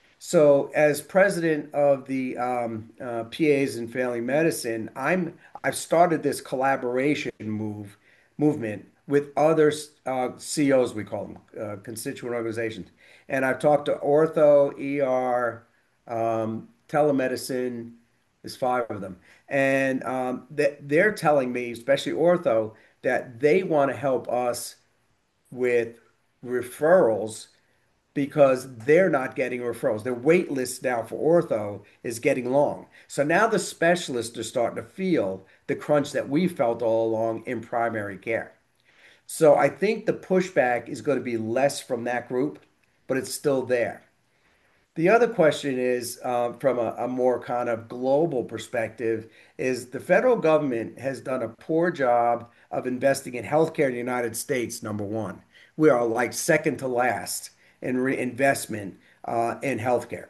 So, as president of the um, uh, P As in Family Medicine, I'm I've started this collaboration move movement with other uh, C Os, we call them, uh, constituent organizations, and I've talked to ortho, E R, um, telemedicine. There's five of them, and um, that they're telling me, especially ortho, that they want to help us with referrals because they're not getting referrals. Their wait list now for ortho is getting long. So now the specialists are starting to feel the crunch that we felt all along in primary care. So I think the pushback is going to be less from that group, but it's still there. The other question is, uh, from a, a more kind of global perspective, is the federal government has done a poor job of investing in healthcare in the United States, number one. We are like second to last in reinvestment uh, in healthcare.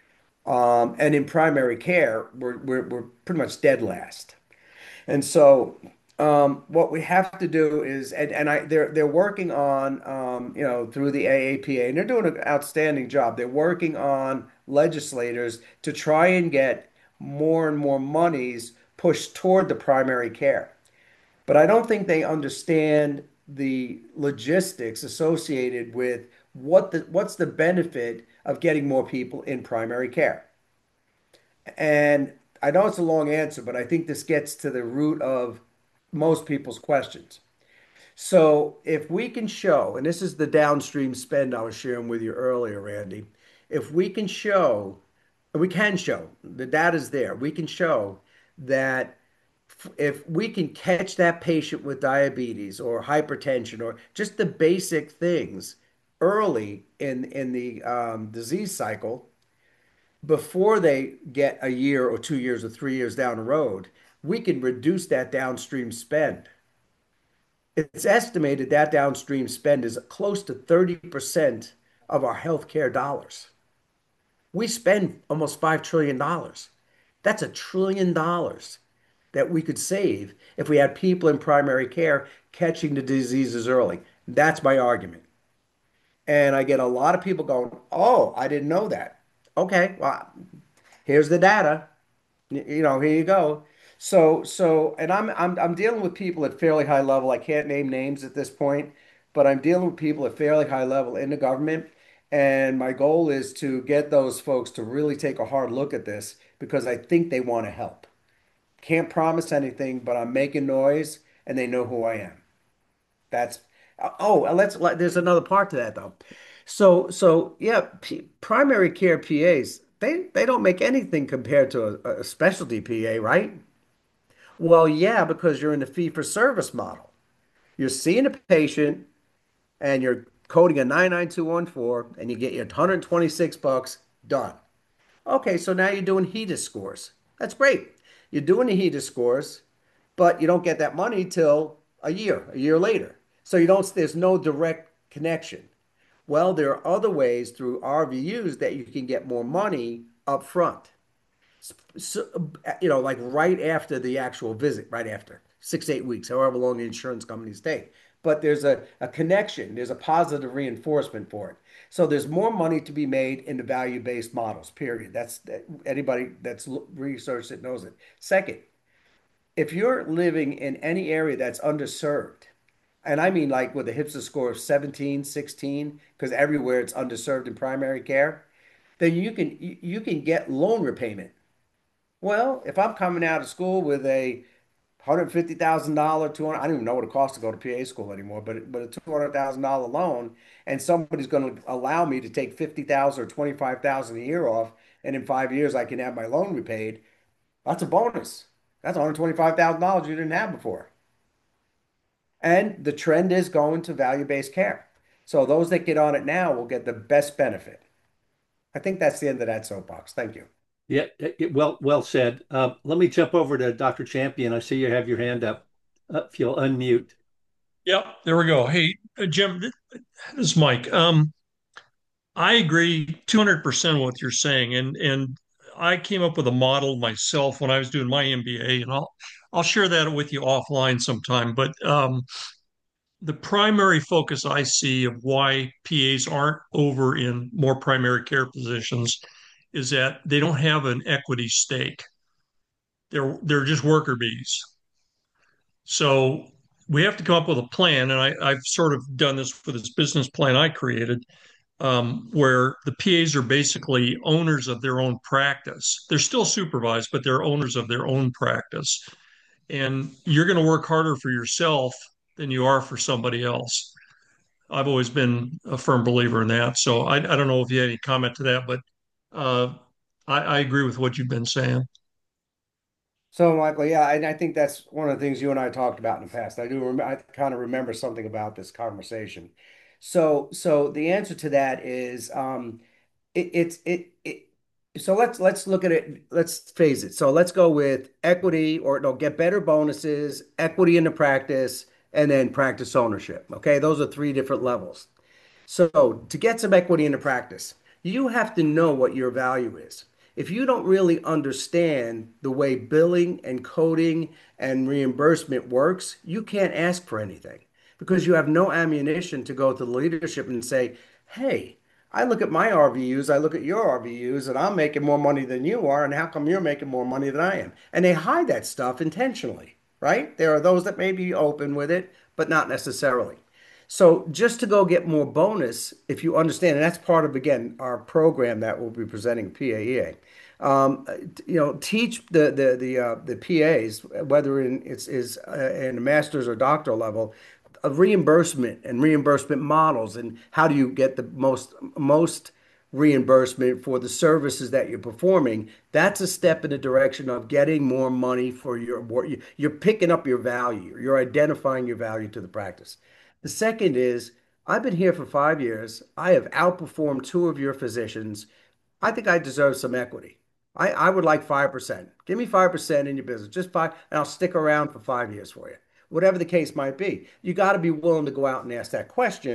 Um, and in primary care, we're, we're, we're pretty much dead last. And so, um, what we have to do is, and, and I, they're they're working on, um, you know, through the A A P A, and they're doing an outstanding job. They're working on legislators to try and get more and more monies pushed toward the primary care. But I don't think they understand the logistics associated with what the what's the benefit of getting more people in primary care. And I know it's a long answer, but I think this gets to the root of most people's questions. So if we can show, and this is the downstream spend I was sharing with you earlier, Randy, if we can show, and we can show, the data's there, we can show that if we can catch that patient with diabetes or hypertension or just the basic things early in in the um, disease cycle, before they get a year or two years or three years down the road, we can reduce that downstream spend. It's estimated that downstream spend is close to thirty percent of our healthcare dollars. We spend almost five trillion dollars. That's a trillion dollars that we could save if we had people in primary care catching the diseases early. That's my argument. And I get a lot of people going, "Oh, I didn't know that." Okay, well, here's the data. Y- You know, here you go. So, so, and I'm I'm I'm dealing with people at fairly high level. I can't name names at this point, but I'm dealing with people at fairly high level in the government. And my goal is to get those folks to really take a hard look at this because I think they want to help. Can't promise anything, but I'm making noise and they know who I am. That's oh, and let's let, there's another part to that though. So so yeah, P, primary care P As, they they don't make anything compared to a, a specialty P A, right? Well, yeah, because you're in the fee for service model. You're seeing a patient and you're coding a nine nine two one four and you get your one hundred twenty-six bucks done. Okay, so now you're doing HEDIS scores. That's great. You're doing the HEDIS scores, but you don't get that money till a year, a year later. So you don't, there's no direct connection. Well, there are other ways through R V Us that you can get more money up front. So, you know, like right after the actual visit, right after six, eight weeks, however long the insurance companies take. But there's a, a connection, there's a positive reinforcement for it. So there's more money to be made in the value-based models, period. That's that, anybody that's researched it knows it. Second, if you're living in any area that's underserved, and I mean like with a HIPSA score of seventeen, sixteen, because everywhere it's underserved in primary care, then you can you can get loan repayment. Well, if I'm coming out of school with a one hundred fifty thousand dollars, two hundred, I don't even know what it costs to go to P A school anymore, but but a two hundred thousand dollars loan, and somebody's going to allow me to take fifty thousand dollars or twenty-five thousand dollars a year off, and in five years I can have my loan repaid. That's a bonus. That's one hundred twenty-five thousand dollars you didn't have before. And the trend is going to value-based care. So those that get on it now will get the best benefit. I think that's the end of that soapbox. Thank you. Yeah, it- well, well said. Uh, let me jump over to Doctor Champion. I see you have your hand up. Uh, if you'll unmute. Yep, there we go. Hey, uh, Jim, th- this is Mike. Um, I agree two hundred percent with what you're saying, and and I came up with a model myself when I was doing my M B A, and I'll I'll share that with you offline sometime. But um, the primary focus I see of why P As aren't over in more primary care positions is that they don't have an equity stake. They're they're just worker bees. So we have to come up with a plan, and I, I've sort of done this for this business plan I created, um, where the P As are basically owners of their own practice. They're still supervised, but they're owners of their own practice. And you're going to work harder for yourself than you are for somebody else. I've always been a firm believer in that. So I, I don't know if you had any comment to that, but uh, I, I agree with what you've been saying. So, Michael, yeah, and I think that's one of the things you and I talked about in the past. I do rem I kind of remember something about this conversation. So, so the answer to that is um it, it's it, it so let's let's look at it, let's phase it. So let's go with equity or no, get better bonuses, equity in the practice, and then practice ownership. Okay, those are three different levels. So, to get some equity into practice, you have to know what your value is. If you don't really understand the way billing and coding and reimbursement works, you can't ask for anything because you have no ammunition to go to the leadership and say, hey, I look at my R V Us, I look at your R V Us, and I'm making more money than you are, and how come you're making more money than I am? And they hide that stuff intentionally, right? There are those that may be open with it, but not necessarily. So just to go get more bonus, if you understand, and that's part of, again, our program that we'll be presenting P A E A. Um, you know, teach the the the uh, the P As, whether in it's is uh, in a master's or doctoral level, of reimbursement and reimbursement models, and how do you get the most most reimbursement for the services that you're performing. That's a step in the direction of getting more money for your work. You're picking up your value. You're identifying your value to the practice. The second is, I've been here for five years. I have outperformed two of your physicians. I think I deserve some equity. I, I would like five percent. Give me five percent in your business, just five, and I'll stick around for five years for you. Whatever the case might be. You got to be willing to go out and ask that question,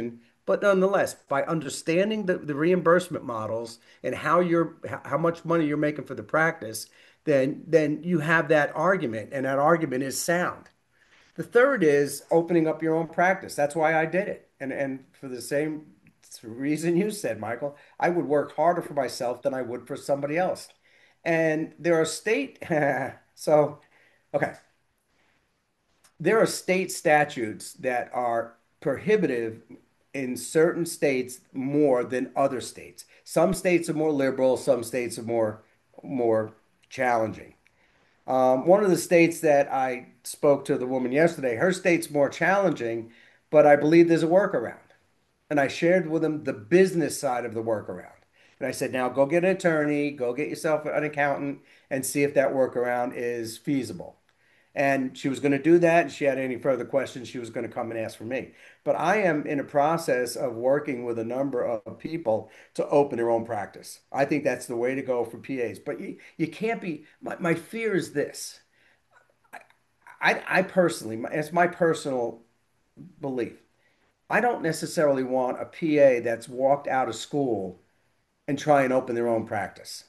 But nonetheless, by understanding the, the reimbursement models and how you're how much money you're making for the practice, then then you have that argument, and that argument is sound. The third is opening up your own practice. That's why I did it. And and for the same reason you said, Michael, I would work harder for myself than I would for somebody else. And there are state so okay, there are state statutes that are prohibitive in certain states more than other states. Some states are more liberal, some states are more more challenging. Um, one of the states that I spoke to the woman yesterday, her state's more challenging, but I believe there's a workaround. And I shared with them the business side of the workaround. And I said, now go get an attorney, go get yourself an accountant, and see if that workaround is feasible. And she was going to do that. And she had any further questions, she was going to come and ask for me. But I am in a process of working with a number of people to open their own practice. I think that's the way to go for P As. But you, you can't be, my, my fear is this. I, I personally, it's my personal belief. I don't necessarily want a P A that's walked out of school and try and open their own practice.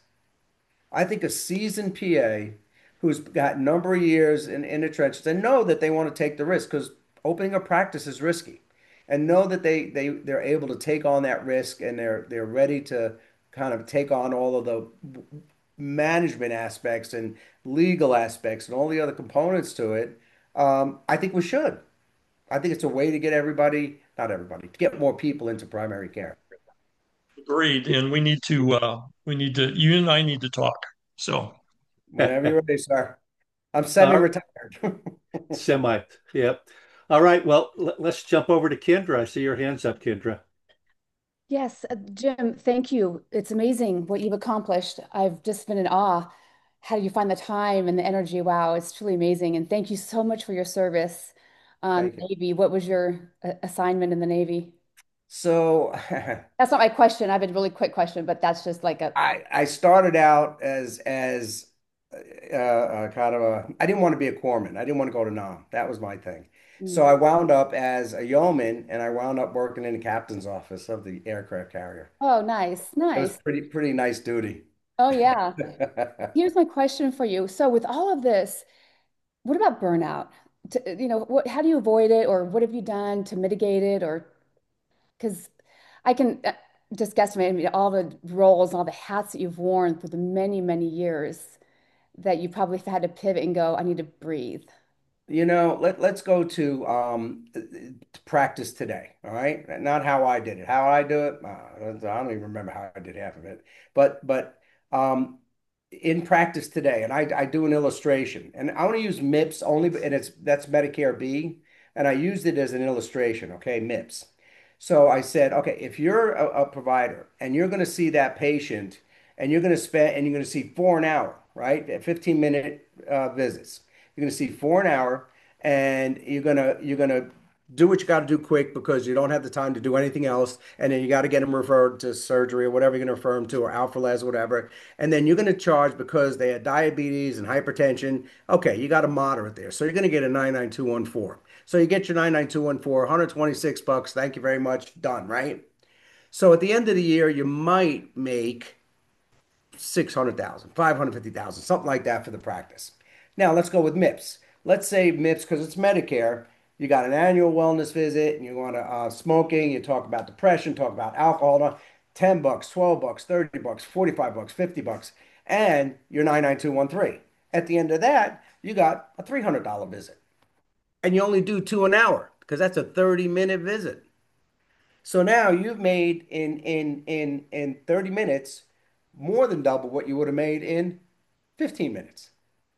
I think a seasoned P A who's got a number of years in, in the trenches and know that they want to take the risk because opening a practice is risky and know that they they they're able to take on that risk and they're they're ready to kind of take on all of the management aspects and legal aspects and all the other components to it. Um, I think we should. I think it's a way to get everybody, not everybody, to get more people into primary care. Agreed. And we need to uh we need to you and I need to talk. So Whenever you're ready, sir. I'm Uh, semi-retired. Semi. Yep. All right. Well, let, us jump over to Kendra. I see your hands up, Kendra. Yes, uh, Jim, thank you. It's amazing what you've accomplished. I've just been in awe. How you find the time and the energy? Wow, it's truly amazing. And thank you so much for your service on Thank you. the Navy. What was your uh, assignment in the Navy? So That's not my question. I have a really quick question, but that's just like a, I I started out as as uh, uh, kind of a I didn't want to be a corpsman. I didn't want to go to Nam. That was my thing. So mm. I wound up as a yeoman, and I wound up working in the captain's office of the aircraft carrier. Oh, nice, It was nice. pretty pretty nice duty. Oh, yeah. Here's my question for you. So with all of this, what about burnout? To, you know, what, how do you avoid it, or what have you done to mitigate it, or because I can uh, just guesstimate, I mean, all the roles, all the hats that you've worn for the many, many years that you probably had to pivot and go, I need to breathe. You know, let let's go to um to practice today. All right, not how I did it. How I do it, uh, I don't even remember how I did half of it. But but um in practice today, and I I do an illustration, and I want to use M I P S only, and it's that's Medicare B, and I used it as an illustration. Okay, M I P S. So I said, okay, if you're a, a provider and you're going to see that patient, and you're going to spend, and you're going to see four an hour, right, at fifteen minute uh, visits. You're going to see four an hour, and you're gonna you're gonna do what you got to do quick because you don't have the time to do anything else, and then you got to get them referred to surgery or whatever you're going to refer them to, or Alphalez or whatever, and then you're going to charge because they had diabetes and hypertension. Okay, you got a moderate there, so you're going to get a nine nine two one four. So you get your nine nine two one four, one hundred twenty-six bucks. Thank you very much. Done, right? So at the end of the year, you might make six hundred thousand, five hundred fifty thousand, something like that for the practice. Now let's go with M I P S. Let's say M I P S because it's Medicare. You got an annual wellness visit and you want to uh, smoking, you talk about depression, talk about alcohol, ten bucks, twelve bucks, thirty bucks, forty-five bucks, fifty bucks, and your nine nine two one three. At the end of that, you got a three hundred dollar visit. And you only do two an hour because that's a thirty minute visit. So now you've made in in in in thirty minutes more than double what you would have made in fifteen minutes.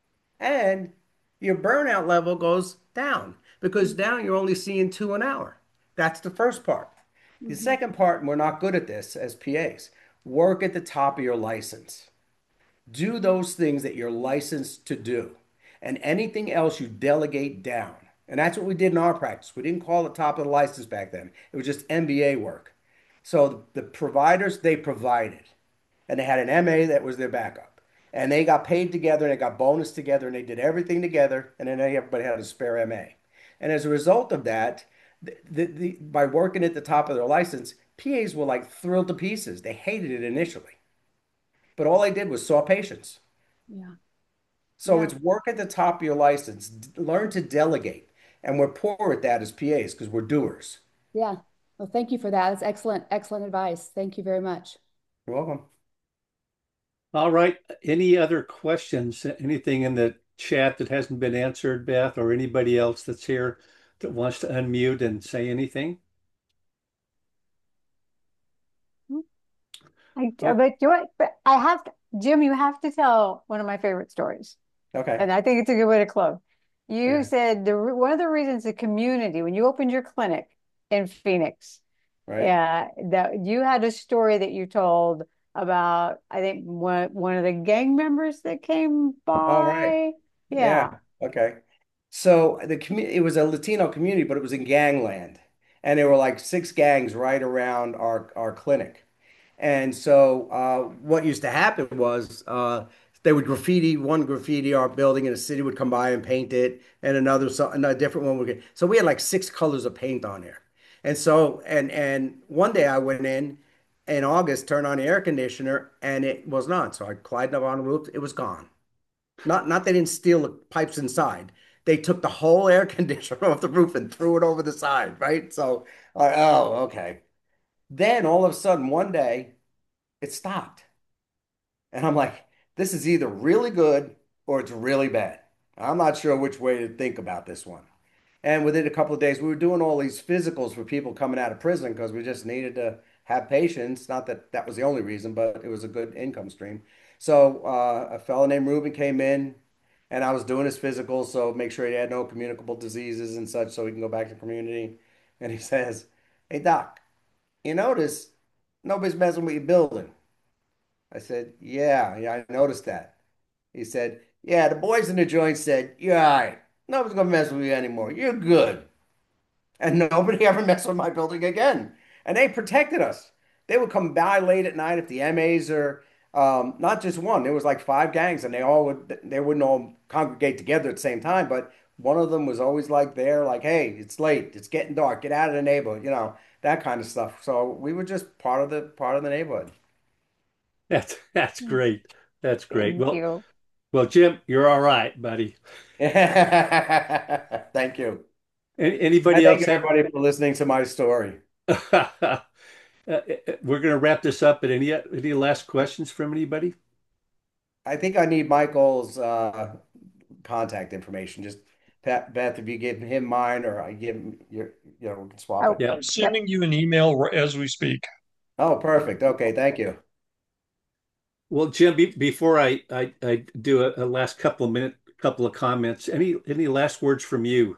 And your burnout level goes down because now you're only seeing two an hour. That's the first part. The Mhm. second part, and we're not good at this as P As, work at the top of your license. Do those things that you're licensed to do, and anything else you delegate down. And that's what we did in our practice. We didn't call it top of the license back then. It was just M B A work. So the providers, they provided, and they had an M A that was their backup. And they got paid together and they got bonus together and they did everything together. And then everybody had a spare M A. And as a result of that, the, the, the by working at the top of their license, P As were like thrilled to pieces. They hated it initially, but all they did was saw patients. Yeah. So Yeah. it's work at the top of your license. D- Learn to delegate. And we're poor at that as P As because we're doers. Yeah. Well, thank you for that. That's excellent, excellent advice. Thank you very much. You're welcome. All right. Any other questions? Anything in the chat that hasn't been answered, Beth, or anybody else that's here that wants to unmute and say anything? I, Oh, but you know what? But I have to, Jim, you have to tell one of my favorite stories. Okay. And I think it's a good way to close. You Yeah. said the one of the reasons the community, when you opened your clinic in Phoenix, Right. yeah, that you had a story that you told about, I think one one of the gang members that came All right. by. Yeah. Yeah. Okay. So the community, it was a Latino community, but it was in gangland. And there were like six gangs right around our, our clinic. And so uh, what used to happen was uh, they would graffiti one graffiti our building, and the city would come by and paint it, and another so another different one would get. So we had like six colors of paint on there. And so and and one day I went in in August, turned on the air conditioner, and it was not. So I climbed up on the roof. It was gone. Not not they didn't steal the pipes inside. They took the whole air conditioner off the roof and threw it over the side, right? So, uh, oh, okay. Then all of a sudden, one day, it stopped. And I'm like, this is either really good or it's really bad. I'm not sure which way to think about this one. And within a couple of days, we were doing all these physicals for people coming out of prison because we just needed to have patients. Not that that was the only reason, but it was a good income stream. So uh, a fellow named Ruben came in, and I was doing his physical, so make sure he had no communicable diseases and such, so he can go back to the community. And he says, "Hey Doc, you notice nobody's messing with your building?" I said, "Yeah, yeah, I noticed that." He said, "Yeah, the boys in the joint said, you're all right. Nobody's gonna mess with you anymore. You're good." And nobody ever messed with my building again. And they protected us. They would come by late at night if the M As are um, not just one. There was like five gangs, and they all would they wouldn't all congregate together at the same time, but one of them was always like there, like, "Hey, it's late, it's getting dark, get out of the neighborhood," you know, that kind of stuff. So we were just part of the part of the neighborhood. that's that's great. That's great. Thank Well, you. well, Jim, you're all right, buddy. Thank you. A- I Anybody thank else have? everybody for listening to my story. Uh, we're going to wrap this up. But any any last questions from anybody? I think I need Michael's uh, contact information. Just Pat, Beth, if you give him mine or I give him your, you know, we can swap it. Oh, Yeah. I'm yep. sending you an email r- as we speak. Oh, perfect. Okay, thank you. Well, Jim, be, before I, I I do a, a last couple of minute couple of comments, any any last words from you?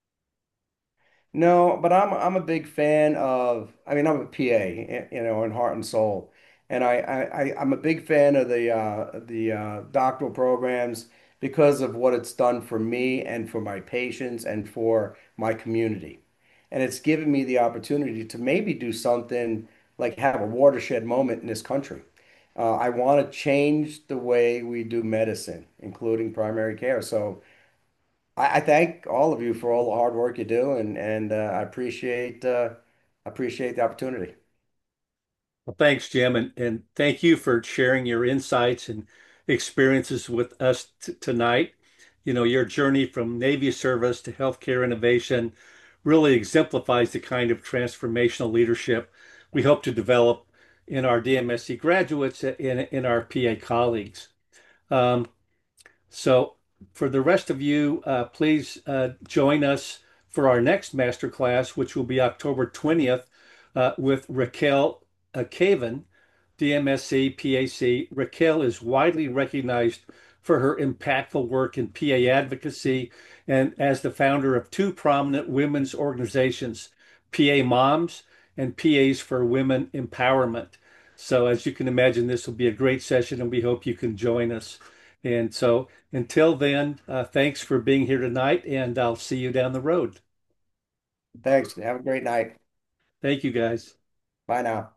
No, but I'm I'm a big fan of. I mean, I'm a P A, you know, in heart and soul, and I I I- I'm a big fan of the uh, the uh, doctoral programs because of what it's done for me and for my patients and for my community, and it's given me the opportunity to maybe do something like have a watershed moment in this country. Uh, I want to change the way we do medicine, including primary care. So. I, I thank all of you for all the hard work you do, and and uh, I appreciate uh, appreciate the opportunity. Well, thanks, Jim, and and thank you for sharing your insights and experiences with us t tonight. You know, your journey from Navy service to healthcare innovation really exemplifies the kind of transformational leadership we hope to develop in our D M S C graduates and in our P A colleagues. Um, So for the rest of you, uh, please uh, join us for our next masterclass, which will be October twentieth, uh, with Raquel uh, Caven, D M S C, P A C. Raquel is widely recognized for her impactful work in P A advocacy and as the founder of two prominent women's organizations, P A Moms and P As for Women Empowerment. So as you can imagine, this will be a great session and we hope you can join us. And so until then, uh, thanks for being here tonight, and I'll see you down the road. Thanks. Have a great night. Thank you, guys. Bye now.